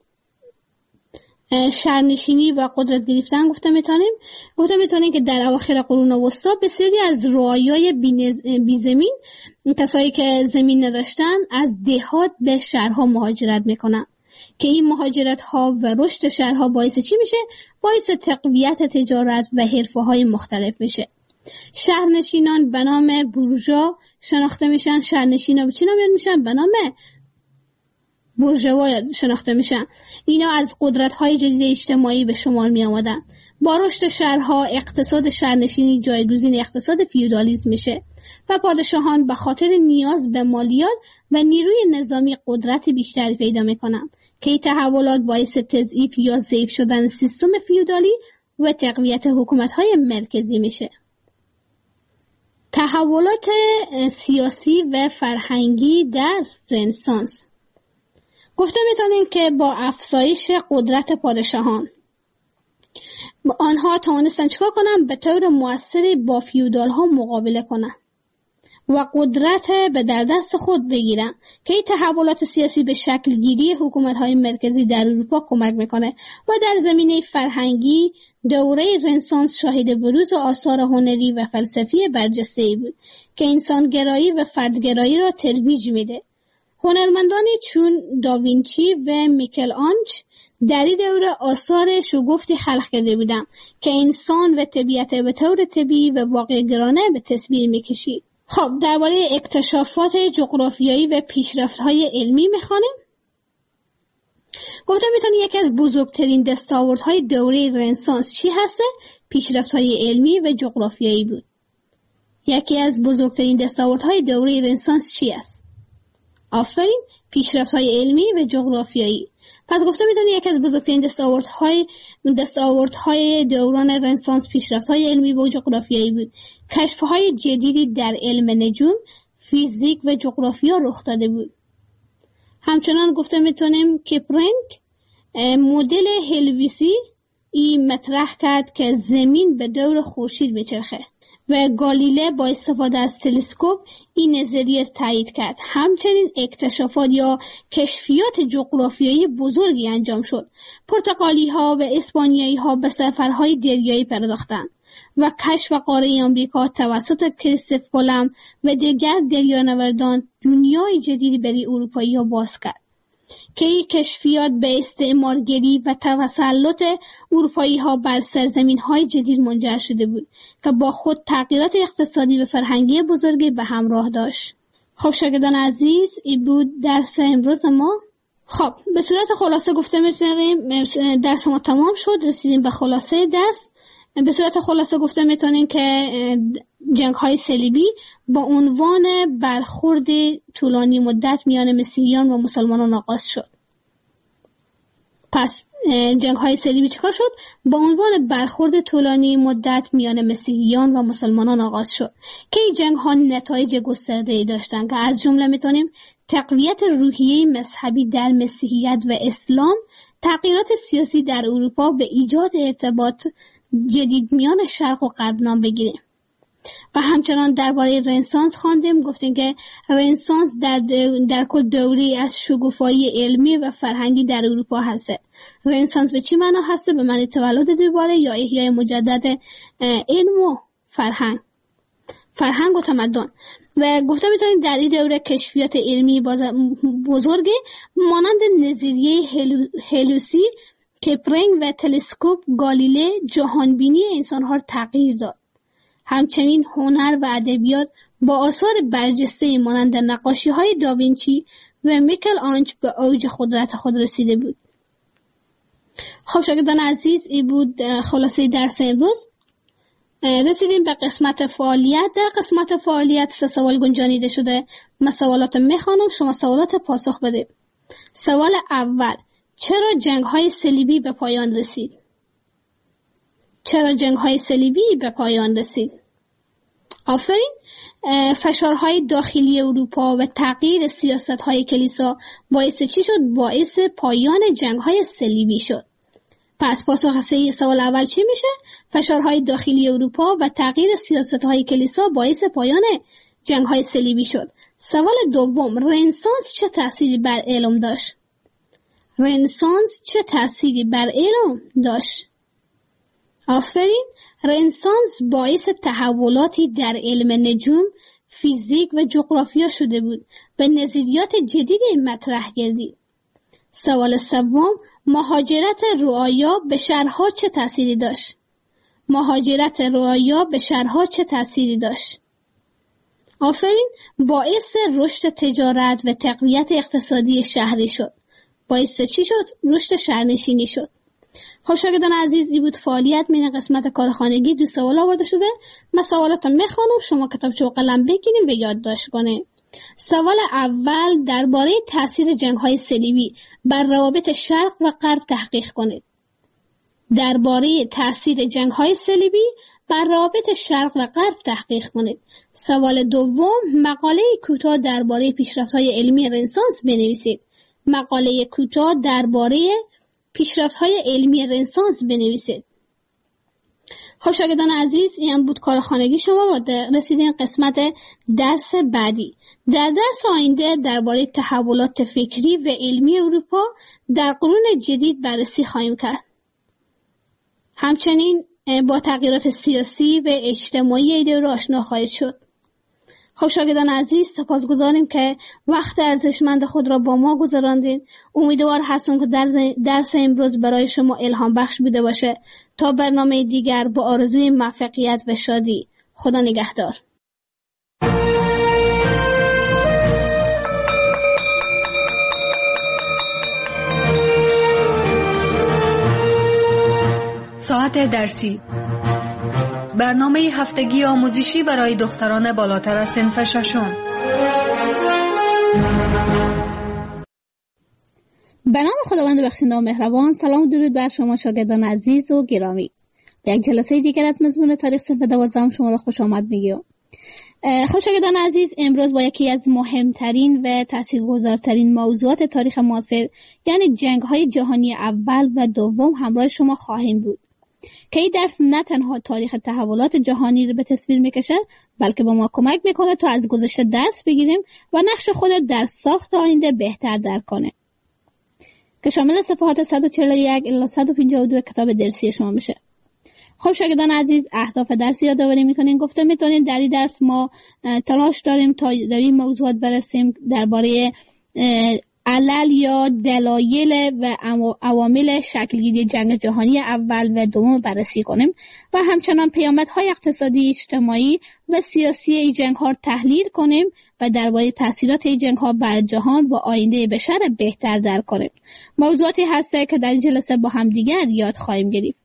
شهرنشینی و قدرت گرفتن گفته میتونیم که در اواخر قرون وسطا بسیاری از رعایای بیزمین، کسایی که زمین نداشتن، از دهات به شهرها مهاجرت میکنن که این مهاجرت ها و رشد شهرها باعث چی میشه؟ باعث تقویت تجارت و حرفه های مختلف میشه. شهرنشینان به نام بورژوا شناخته میشن. شهرنشینا به چی نامیده میشن؟ به نام بورژوا شناخته میشن. اینا از قدرت‌های جدید اجتماعی به شمار می آمدن. با رشد شهرها اقتصاد شهرنشینی جایگزین اقتصاد فیودالیسم میشه و پادشاهان به خاطر نیاز به مالیات و نیروی نظامی قدرت بیشتری پیدا میکنند که این تحولات باعث تضعیف یا ضعیف شدن سیستم فیودالی و تقویت حکومت‌های مرکزی میشه. تحولات سیاسی و فرهنگی در رنسانس. گفته میتونیم که با افزایش قدرت پادشاهان آنها توانستن چیکار کنن؟ به طور مؤثری با فیودال ها مقابله کنن و قدرت به در دست خود بگیرن که این تحولات سیاسی به شکل گیری حکومت های مرکزی در اروپا کمک میکنه و در زمینه فرهنگی دوره رنسانس شاهد بروز آثار هنری و فلسفی برجسته‌ای بود که انسانگرایی و فردگرایی را ترویج میده. هنرمندانی چون داوینچی و میکل آنج در این دوره آثار شگفتی خلق کرده بودند که انسان و طبیعت به طور طبیعی و واقع‌گرانه به تصویر میکشید. خب درباره اکتشافات جغرافیایی و پیشرفت‌های علمی میخوانیم. گفتم میتونی یکی از بزرگترین دستاوردهای دوره رنسانس چی هسته؟ پیشرفت‌های علمی و جغرافیایی بود. یکی از بزرگترین دستاوردهای دوره رنسانس چی است؟ آفرین، پیشرفت‌های علمی و جغرافیایی. پس گفتم میتونی یکی از بزرگترین دستاوردهای دوران رنسانس پیشرفت‌های علمی و جغرافیایی بود. کشف‌های جدیدی در علم نجوم فیزیک و جغرافیا رخ داده بود. همچنان گفته میتونیم که کپلینگ مدل هلویسی این مطرح کرد که زمین به دور خورشید میچرخه و گالیله با استفاده از تلسکوپ این نظریه تایید کرد. همچنین اکتشافات یا کشفیات جغرافیایی بزرگی انجام شد. پرتغالی ها و اسپانیایی ها به سفرهای دریایی پرداختند و کشف قاره آمریکا توسط کریستوف کلمب و دیگر دریانوردان دنیای جدیدی برای اروپایی ها باز کرد که این کشفیات به استعمارگری و تسلط اروپایی ها بر سرزمین های جدید منجر شده بود که با خود تغییرات اقتصادی و فرهنگی بزرگی به همراه داشت. خب شاگردان عزیز، این بود درس امروز ما. خب به صورت خلاصه گفته میتونیم درس ما تمام شد، رسیدیم به خلاصه درس. به صورت خلاصه گفته میتونیم که جنگ های صلیبی با عنوان برخورد طولانی مدت میان مسیحیان و مسلمانان آغاز شد. پس جنگ های صلیبی چکار شد؟ با عنوان برخورد طولانی مدت میان مسیحیان و مسلمانان آغاز شد که این جنگ ها نتایج گسترده‌ای داشتند که از جمله میتونیم تقویت روحیه مذهبی در مسیحیت و اسلام، تغییرات سیاسی در اروپا به ایجاد ارتباط جدید میان شرق و غرب نام بگیریم. و همچنان درباره رنسانس خواندیم، گفتیم که رنسانس در کل دوری از شکوفایی علمی و فرهنگی در اروپا هست. رنسانس به چی معنا هست؟ به معنی تولد دوباره یا احیای مجدد علم و فرهنگ و تمدن. و گفته میتونیم در این دوره کشفیات علمی بزرگی مانند نظریه هلوسی، کپلینگ و تلسکوپ گالیله جهانبینی انسانها را تغییر داد. همچنین هنر و ادبیات با آثار برجسته مانند نقاشی‌های داوینچی و میکل آنج به اوج قدرت خود رسیده بود. خب شاگردان عزیز، این بود خلاصه درس امروز. رسیدیم به قسمت فعالیت. در قسمت فعالیت 3 سوال گنجانیده شده. من سوالات میخوانم، شما سوالات پاسخ بدید. سوال اول: چرا جنگ‌های صلیبی به پایان رسید؟ چرا جنگ‌های صلیبی به پایان رسید؟ آفرین. فشارهای داخلی اروپا و تغییر سیاست‌های کلیسا باعث چی شد؟ باعث پایان جنگ‌های صلیبی شد. پس پاسخ صحیح سوال اول چی میشه؟ فشارهای داخلی اروپا و تغییر سیاست‌های کلیسا باعث پایان جنگ‌های صلیبی شد. سوال دوم: رنسانس چه تأثیری بر علم داشت؟ رنسانس چه تأثیری بر علم داشت؟ آفرین. رنسانس باعث تحولاتی در علم نجوم، فیزیک و جغرافیا شده بود و نظریات جدیدی مطرح گردید. سوال سوم: مهاجرت رعایا به شهرها چه تأثیری داشت؟ مهاجرت رعایا به شهرها چه تأثیری داشت؟ آفرین. باعث رشد تجارت و تقویت اقتصادی شهری شد. باعث چی شد؟ رشد شهرنشینی شد. خب شاگردان عزیز، این بود فعالیت من قسمت کارخانگی. 2 سوال آورده شده. من سوالاتم میخوانم، شما کتابچه و قلم بگیریم و یادداشت کنیم. سوال اول: درباره تاثیر جنگ‌های صلیبی بر روابط شرق و غرب تحقیق کنید. درباره تاثیر جنگ‌های صلیبی بر روابط شرق و غرب تحقیق کنید. سوال دوم: مقاله کوتاه درباره پیشرفت‌های علمی رنسانس بنویسید. مقاله کوتاه درباره پیشرفت‌های علمی رنسانس بنویسید. خب شاگردان عزیز، این بود کارخانگی شما و رسیدین قسمت درس بعدی. در درس آینده درباره تحولات فکری و علمی اروپا در قرون جدید بررسی خواهیم کرد. همچنین با تغییرات سیاسی و اجتماعی این دوره آشنا خواهید شد. خب شاگردان عزیز، سپاسگزاریم که وقت ارزشمند خود را با ما گذراندین. امیدوار هستم که درس امروز برای شما الهام بخش بوده باشه. تا برنامه دیگر با آرزوی موفقیت و شادی. خدا نگهدار. ساعت درسی، برنامه هفتگی آموزشی برای دختران بالاتر از صنف ششم. به نام خداوند بخشنده و مهربان. سلام و درود بر شما شاگردان عزیز و گرامی. به یک جلسه دیگر از مضمون تاریخ صنف 12 شما را خوش آمد میگم. خب شاگردان عزیز، امروز با یکی از مهمترین و تاثیرگذارترین موضوعات تاریخ معاصر یعنی جنگ‌های جهانی اول و دوم همراه شما خواهیم بود که این درس نه تنها تاریخ تحولات جهانی رو به تصویر میکشه، بلکه به ما کمک میکنه تا از گذشته درس بگیریم و نقش خود در ساخت آینده بهتر درک کنه که شامل صفحات 141 الی 152 کتاب درسی شما میشه. خب شاگردان عزیز، اهداف درسی یادآوری میکنیم. گفته میتونیم در این درس ما تلاش داریم تا در این موضوعات برسیم، درباره علل یا دلایل و عوامل شکلگیری جنگ جهانی اول و دوم بررسی کنیم و همچنان پیامدهای اقتصادی، اجتماعی و سیاسی این جنگ‌ها تحلیل کنیم و درباره تاثیرات این جنگ‌ها بر جهان و آینده بشر بهتر درک کنیم. موضوعاتی هسته که در جلسه با هم دیگر یاد خواهیم گرفت.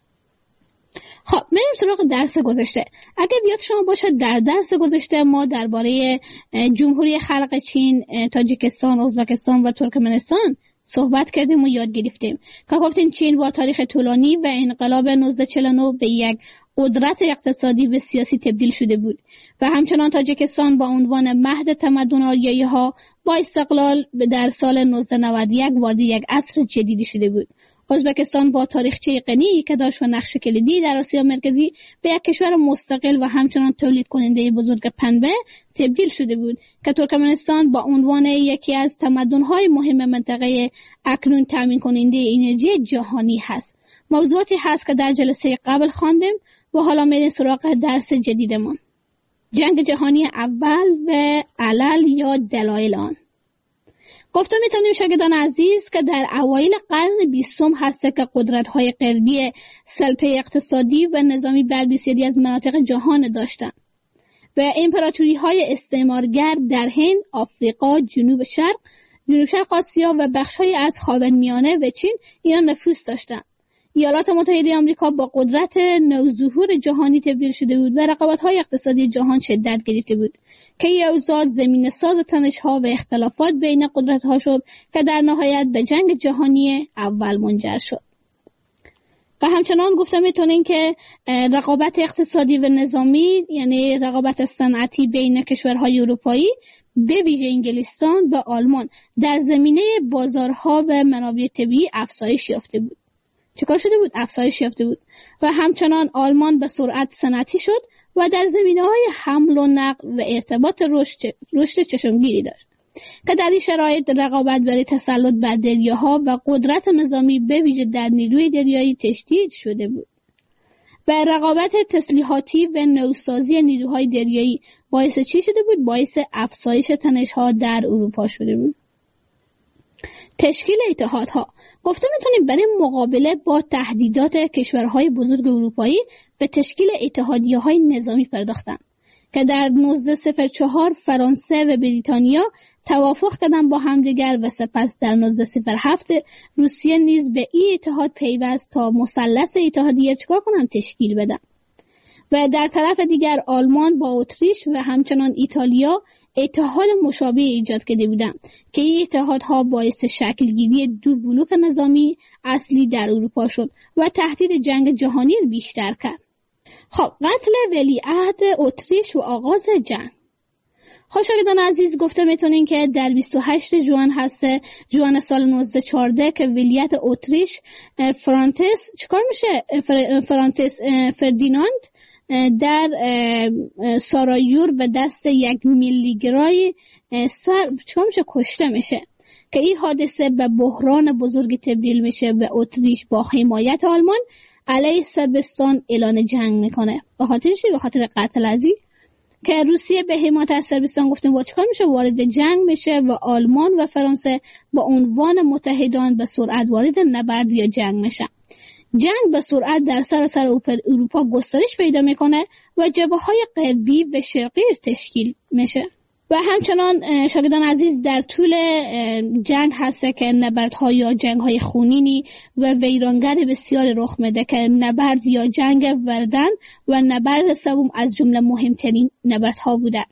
خب بریم سراغ درس گذشته. اگه بیاد شما باشه، در درس گذشته ما درباره جمهوری خلق چین، تاجیکستان، ازبکستان و ترکمنستان صحبت کردیم و یاد گرفتیم که گفتیم چین با تاریخ طولانی و انقلاب 1949 به یک قدرت اقتصادی و سیاسی تبدیل شده بود و همچنان تاجیکستان با عنوان مهد تمدن آریایی‌ها با استقلال در سال 1991 وارد یک عصر جدیدی شده بود. ازبکستان با تاریخچه غنی که داشت و نقش کلیدی در آسیا مرکزی به یک کشور مستقل و همچنان تولید کننده بزرگ پنبه تبدیل شده بود که ترکمنستان با عنوان یکی از تمدن‌های مهم منطقه اکنون تامین کننده انرژی جهانی هست. موضوعاتی هست که در جلسه قبل خواندیم و حالا میریم سراغ درس جدیدمان. جنگ جهانی اول و علل یا دلایل آن. گفته میتونیم شاگردان عزیز که در اوایل قرن 20 هست که قدرت‌های غربی سلطه اقتصادی و نظامی بر بسیاری از مناطق جهان داشتند و امپراتوری‌های استعمارگر در هند، آفریقا، جنوب شرق آسیا و بخش‌های از خاورمیانه و چین اینا نفوذ داشتند. ایالات متحده آمریکا با قدرت نوظهور جهانی تبدیل شده بود و رقابت‌های اقتصادی جهان شدت گرفته بود که این اوضاع زمینه ساز تنش‌ها و اختلافات بین قدرت‌ها شد که در نهایت به جنگ جهانی اول منجر شد. و همچنان گفته میتونیم که رقابت اقتصادی و نظامی یعنی رقابت صنعتی بین کشورهای اروپایی به ویژه انگلستان و آلمان در زمینه بازارها و منابع طبیعی افزایش یافته بود. چیکار شده بود؟ افزایش یافته بود و همچنان آلمان به سرعت صنعتی شد و در زمینه‌های حمل و نقل و ارتباط رشد چشمگیری داشت که در این شرایط رقابت برای تسلط بر دریاها و قدرت نظامی به ویژه در نیروی دریایی تشدید شده بود و رقابت تسلیحاتی و نوسازی نیروهای دریایی باعث چی شده بود؟ باعث افزایش تنش‌ها در اروپا شده بود. تشکیل اتحادها. گفته میتونیم برای مقابله با تهدیدات کشورهای بزرگ اروپایی به تشکیل اتحادیه‌های نظامی پرداختند که در 1904 فرانسه و بریتانیا توافق کردند با همدیگر و سپس در 1907 روسیه نیز به این اتحاد پیوست تا مثلث اتحادیه چیکار کنند؟ تشکیل بدن. و در طرف دیگر آلمان با اتریش و همچنان ایتالیا اتحاد مشابه ایجاد کرده بودند که این اتحادها باعث شکلگیری دو بلوک نظامی اصلی در اروپا شد و تهدید جنگ جهانی را بیشتر کرد. خب قتل ولیعهد اتریش و آغاز جنگ. خب شاگردان عزیز، گفته میتونین که در 28 ژوئن هست، ژوئن سال 1914 که ولیت اتریش فرانتس چیکار میشه؟ فرانتس فردیناند در سارایور به دست یک میلیگرای چیکار میشه؟ کشته میشه که این حادثه به بحران بزرگی تبدیل میشه و اتریش با حمایت آلمان علیه صربستان اعلان جنگ میکنه. به خاطر چی؟ به خاطر قتل عزیز که روسیه به حمایت از صربستان گفتیم با چیکار میشه؟ وارد جنگ میشه و آلمان و فرانسه با عنوان متحدان به سرعت وارد نبرد یا جنگ میشه. جنگ به سرعت در سراسر اروپا گسترش پیدا میکنه و جبهه‌های غربی و شرقی تشکیل میشه. و همچنان شاگردان عزیز در طول جنگ هسته که نبردها یا جنگ‌های خونینی و ویرانگر بسیار رخ میده که نبرد یا جنگ وردن و نبرد سوم از جمله مهمترین نبردها بوده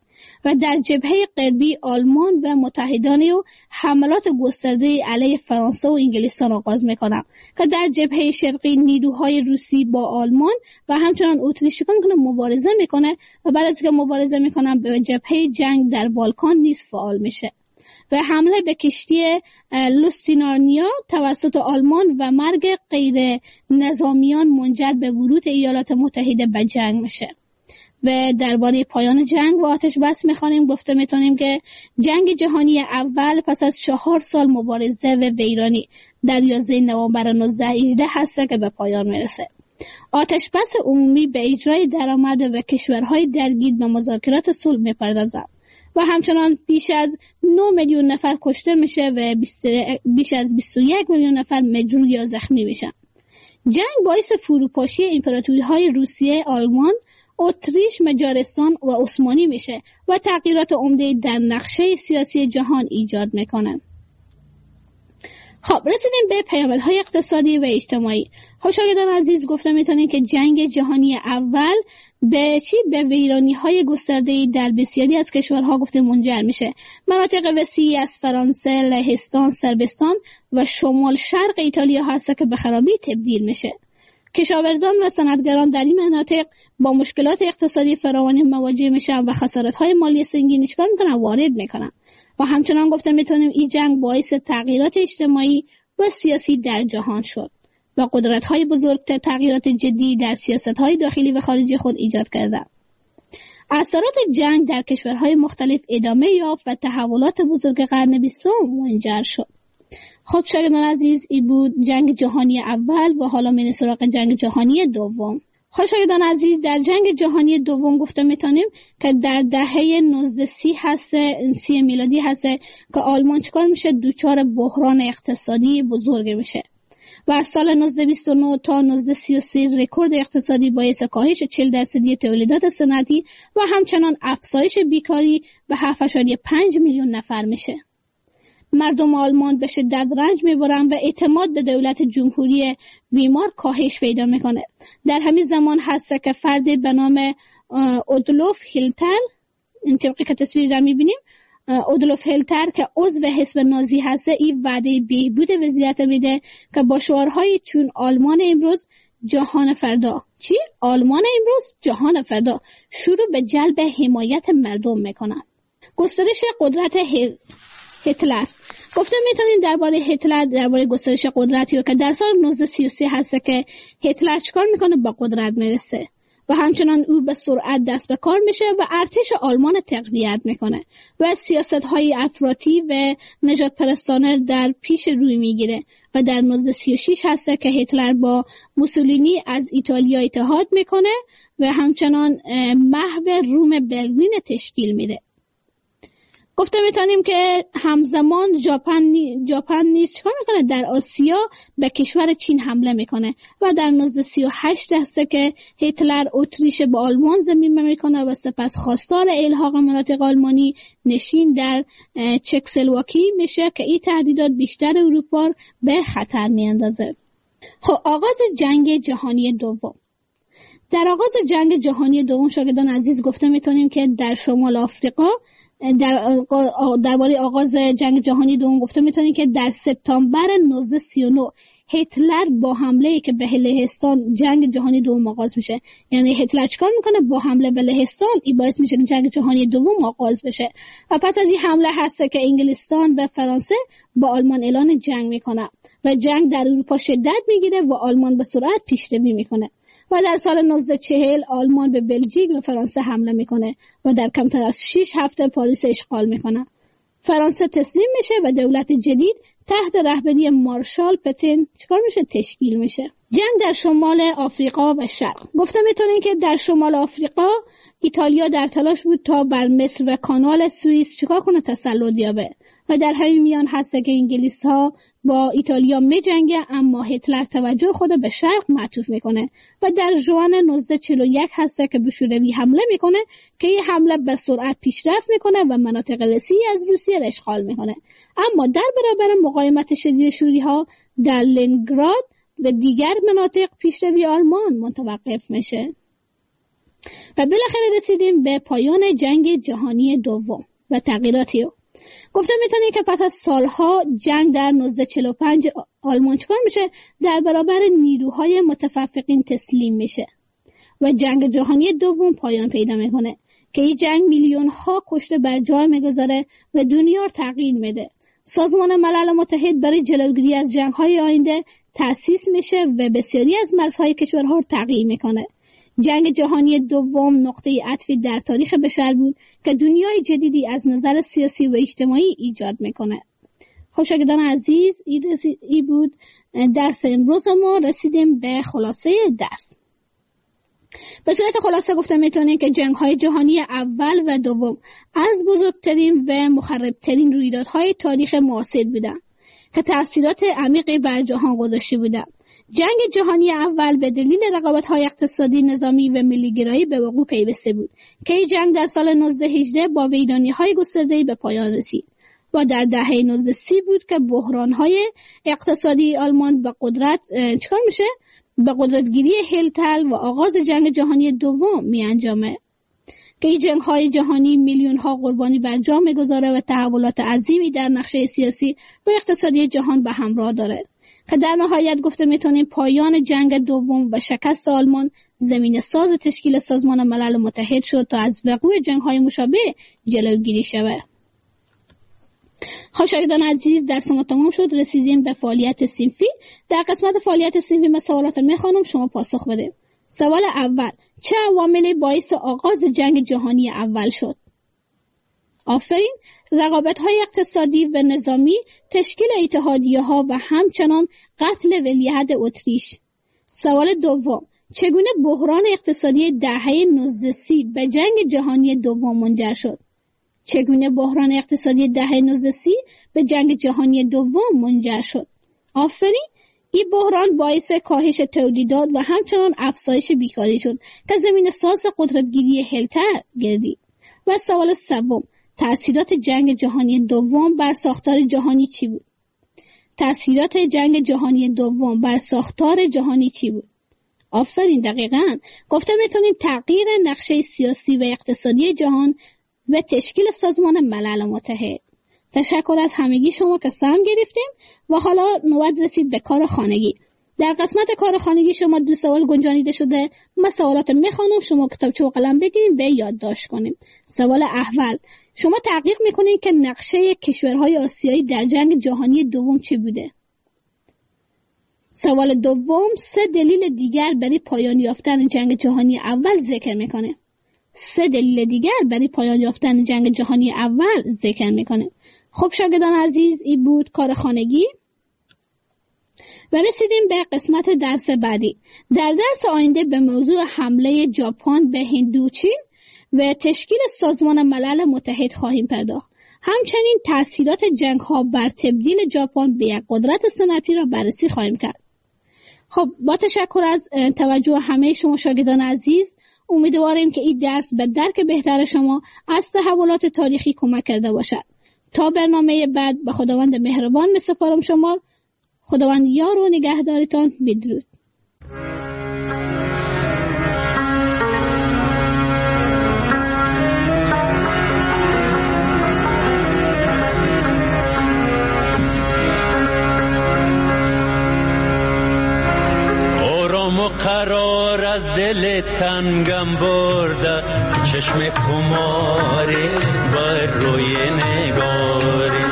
و در جبهه غربی آلمان و متحدان او حملات گسترده علیه فرانسه و انگلستان آغاز میکنند که در جبهه شرقی نیروهای روسی با آلمان و همچنان اتریشیان مبارزه میکنه و بعد از که مبارزه میکنن به جبهه جنگ در بالکان نیز فعال میشه و حمله به کشتی لوستینارنیا توسط آلمان و مرگ غیر نظامیان منجر به ورود ایالات متحده به جنگ میشه. و درباره پایان جنگ و آتش بس گفته میتونیم که جنگ جهانی اول پس از 4 سال مبارزه و ویرانی در 11 نوامبر 1918 هست که به پایان میرسه. آتش بس عمومی به اجرای درآمد و کشورهای درگیر به مذاکرات صلح میپردازد و همچنان بیش از 9 میلیون نفر کشته میشه و بیش از 21 میلیون نفر مجروح یا زخمی میشن. جنگ باعث فروپاشی امپراتوری‌های روسیه، آلمان، اتریش، مجارستان و عثمانی میشه و تغییرات عمده در نقشه سیاسی جهان ایجاد میکنه. خب رسیدیم به پیامدهای اقتصادی و اجتماعی. شاگردان عزیز گفته میتونیم که جنگ جهانی اول به ویرانی‌های گسترده‌ای در بسیاری از کشورها گفته منجر میشه. مناطق وسیعی از فرانسه، لهستان، صربستان و شمال شرق ایتالیا هست که به خرابی تبدیل میشه. کشاورزان و صنعتگران در این مناطق با مشکلات اقتصادی فراوانی مواجه میشن و خسارت‌های مالی سنگینی چکار میکنن؟ وارد میکنن. و همچنان گفته میتونیم این جنگ باعث تغییرات اجتماعی و سیاسی در جهان شد و قدرت‌های بزرگ تغییرات جدی در سیاست‌های داخلی و خارجی خود ایجاد کردند. اثرات جنگ در کشورهای مختلف ادامه یافت و تحولات بزرگ قرن 20 منجر شد. خب شاگردان عزیز، این بود جنگ جهانی اول و حالا میریم سراغ جنگ جهانی دوم. خب شاگردان عزیز، در جنگ جهانی دوم گفته میتونیم که در دهه 1930 میلادی هست که آلمان چکار میشه؟ دوچار بحران اقتصادی بزرگ میشه و از سال 1929 تا 1933 رکورد اقتصادی باعث کاهش 40% تولیدات صنعتی و همچنان افزایش بیکاری به 7.5 میلیون نفر میشه. مردم آلمان به شدت رنج میبرن و اعتماد به دولت جمهوری ویمار کاهش پیدا میکنه. در همین زمان هست که فردی به نام اودولف هیتلر، این طبقی که تصویر را میبینیم، اودولف هیتلر که عضو حزب نازی هست، این وعده بهبود وضعیت میده که با شعارهای چون آلمان امروز جهان فردا، آلمان امروز جهان فردا، شروع به جلب حمایت مردم میکنن. گسترش قدرت هیتلر. گفته میتونیم درباره هیتلر، درباره گسترش قدرتی که در سال 1933 هست که هیتلر چکار میکنه؟ با قدرت میرسه و همچنان او به سرعت دست به کار میشه و ارتش آلمان تقویت میکنه و سیاست‌های افراطی و نجات پرستانه در پیش روی میگیره و در 1936 هست که هیتلر با موسولینی از ایتالیا اتحاد میکنه و همچنان محو روم برلین تشکیل میده. گفته میتونیم که همزمان ژاپن نیز چیکار میکنه؟ در آسیا به کشور چین حمله میکنه و در 1938 هست که هیتلر اتریش به آلمان ضمیمه میکنه و سپس خواستار الحاق مناطق آلمانی نشین در چکسلواکی میشه که این تهدیدات بیشتر اروپا به خطر میاندازه. خب آغاز جنگ جهانی دوم. در آغاز جنگ جهانی دوم شاگردان عزیز گفته میتونیم که در شمال آفریقا درباره آغاز جنگ جهانی دوم گفته میتونیم که در سپتامبر 1939 هیتلر با حمله که به لهستان جنگ جهانی دوم آغاز میشه. یعنی هیتلر چیکار میکنه؟ با حمله به لهستان این باعث میشه که جنگ جهانی دوم آغاز بشه و پس از این حمله هست که انگلستان و فرانسه با آلمان اعلان جنگ میکنه و جنگ در اروپا شدت میگیره و آلمان به سرعت پیشروی میکنه و در سال 1940 آلمان به بلژیک و فرانسه حمله میکنه و در کمتر از 6 هفته پاریس اشغال میکنه. فرانسه تسلیم میشه و دولت جدید تحت رهبری مارشال پتن چیکار میشه؟ تشکیل میشه. جنگ در شمال آفریقا و شرق. گفته میتونین که در شمال آفریقا ایتالیا در تلاش بود تا بر مصر و کانال سوئیس چیکار کنه؟ تسلط یابه و در همین میان هست که انگلیس ها با ایتالیا می جنگه، اما هیتلر توجه خود به شرق معطوف میکنه و در ژوئن 1941 هست که به شوروی حمله میکنه که این حمله به سرعت پیشرفت میکنه و مناطق وسیعی از روسیه را اشغال میکنه، اما در برابر مقاومت شدید شوری ها در لنینگراد و دیگر مناطق پیشروی آلمان متوقف میشه. و بالاخره رسیدیم به پایان جنگ جهانی دوم و تغییراتی او. گفته میتونیم که پس از سالها جنگ در 1945 آلمان چکار میشه؟ در برابر نیروهای متفرقین تسلیم میشه و جنگ جهانی دوم پایان پیدا میکنه که این جنگ میلیون ها کشته بر جای میگذاره و دنیا رو تغییر میده. سازمان ملل متحد برای جلوگیری از جنگ های آینده تأسیس میشه و بسیاری از مرزهای کشورها رو تغییر میکنه. جنگ جهانی دوم نقطه عطفی در تاریخ بشر بود که دنیای جدیدی از نظر سیاسی و اجتماعی ایجاد میکنه. خب شاگردان عزیز، این بود درس امروز ما. رسیدیم به خلاصه درس. به صورت خلاصه گفته میتونیم که جنگ‌های جهانی اول و دوم از بزرگترین و مخربترین رویدادهای تاریخ معاصر بودند که تأثیرات عمیقی بر جهان گذاشته بودند. جنگ جهانی اول به دلیل رقابت‌های اقتصادی، نظامی و ملی‌گرایی به وقوع پیوسته بود که این جنگ در سال 1918 با ویرانی‌های گسترده‌ای به پایان رسید و در دهه 1930 بود که بحران‌های اقتصادی آلمان به قدرت به قدرتگیری هیتلر و آغاز جنگ جهانی دوم می انجامه که این جنگ‌های جهانی میلیون‌ها قربانی بر جا می‌گذاره و تحولات عظیمی در نقشه سیاسی و اقتصادی جهان به همراه داره که در نهایت گفته میتونیم پایان جنگ دوم و شکست آلمان زمین ساز تشکیل سازمان ملل متحد شد تا از وقوع جنگ‌های مشابه جلوگیری شود. خب شاگردان عزیز، درس ما تمام شد. رسیدیم به فعالیت صنفی. در قسمت فعالیت صنفی من سوالات میخوانم، شما پاسخ بده. سوال اول: چه عواملی باعث آغاز جنگ جهانی اول شد؟ آفرین. رقابت‌های اقتصادی و نظامی، تشکیل اتحادیه‌ها و همچنان قتل ولیعهد اتریش. سوال دوم: چگونه بحران اقتصادی دهه 1930 به جنگ جهانی دوم منجر شد؟ چگونه بحران اقتصادی دهه 1930 به جنگ جهانی دوم منجر شد؟ آفرین. این بحران باعث کاهش تولیدات و همچنان افزایش بیکاری شد که زمین ساز قدرتگیری هیتلر گردید. و سوال سوم: تأثیرات جنگ جهانی دوم بر ساختار جهانی چی بود؟ تأثیرات جنگ جهانی دوم بر ساختار جهانی چی بود؟ آفرین، دقیقاً. گفته میتونید تغییر نقشه سیاسی و اقتصادی جهان و تشکیل سازمان ملل متحد. تشکر از همگی شما که سهم گرفتیم و حالا نوبت رسید به کار خانگی. در قسمت کار خانگی شما 2 سوال گنجانیده شده. من سوالات میخوانم، شما کتابچه و قلم بگیریم به یادداشت کنیم. سوال اول: شما تحقیق میکنید که نقشه کشورهای آسیایی در جنگ جهانی دوم چه بوده؟ سوال دوم: 3 دلیل دیگر برای پایان یافتن جنگ جهانی اول ذکر میکنه. 3 دلیل دیگر برای پایان یافتن جنگ جهانی اول ذکر میکنه. خب شاگردان عزیز، این بود کار خانگی و رسیدیم به قسمت درس بعدی. در درس آینده به موضوع حمله ژاپن به هندوچین و تشکیل سازمان ملل متحد خواهیم پرداخت. همچنین تأثیرات جنگ‌ها بر تبدیل ژاپن به یک قدرت صنعتی را بررسی خواهیم کرد. خب با تشکر از توجه همه شما شاگردان عزیز، امیدواریم که این درس به درک بهتر شما از تحولات تاریخی کمک کرده باشد. تا برنامه بعد به خداوند مهربان می‌سپارم شما. خداوند یار و نگهدارتان. بدرود. آرام و قرار از دل تنگم برده، چشم خماری بر روی نگاری،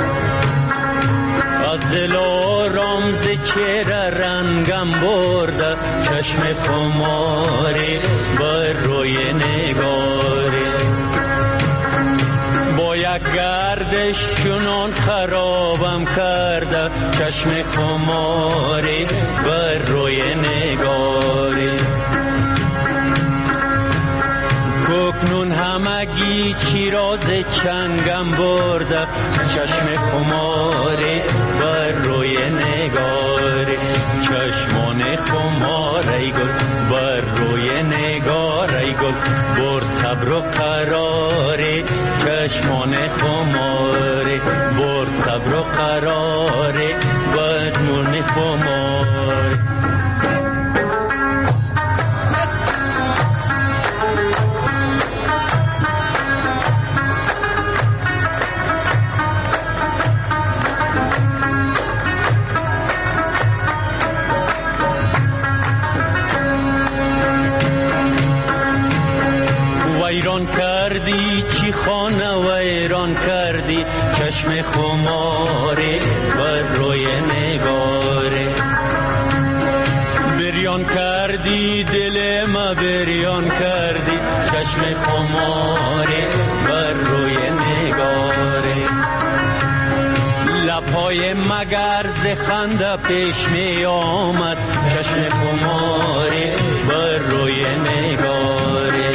از دل آرام ز چهره رنگم برده، چشم خماری بر روی نگاری، با یک گردش چنان خرابم کرده، چشم خماری بر روی نگاری، کوکنون همگی چیراز چنگم برده، چشم خماری بر روی نگاری، چشمان خماری گل بر روی نگاری گل، برد صبر و قراری، چشمان خماری برد صبر و قراری، بدمون خماری. خانه ویران کردی چشم خماری بر روی نگاری بریان کردی دل ما بریان کردی چشم خماری بر روی نگاری لبهای مگر ز خنده پیش می آمد چشم خماری بر روی نگاری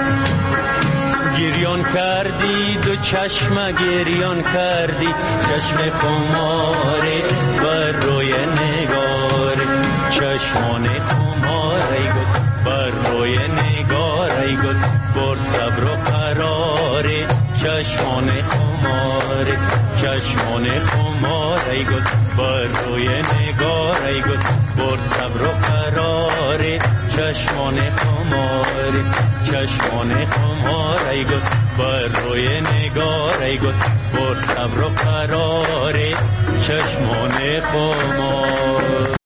گریان کردی دو چشم گریان کردی چشم خماری بر روی نگاری چشمان خماری گفت بر روی نگاری گفت بر صبر و قراری چشمان خماری چشمان خماری گفت بر روی نگاری گفت بر صبر و قراری چشمان خماری چشمان خماری گفت بر روی نگاری گفت بر صبر و قراری چشمان خماری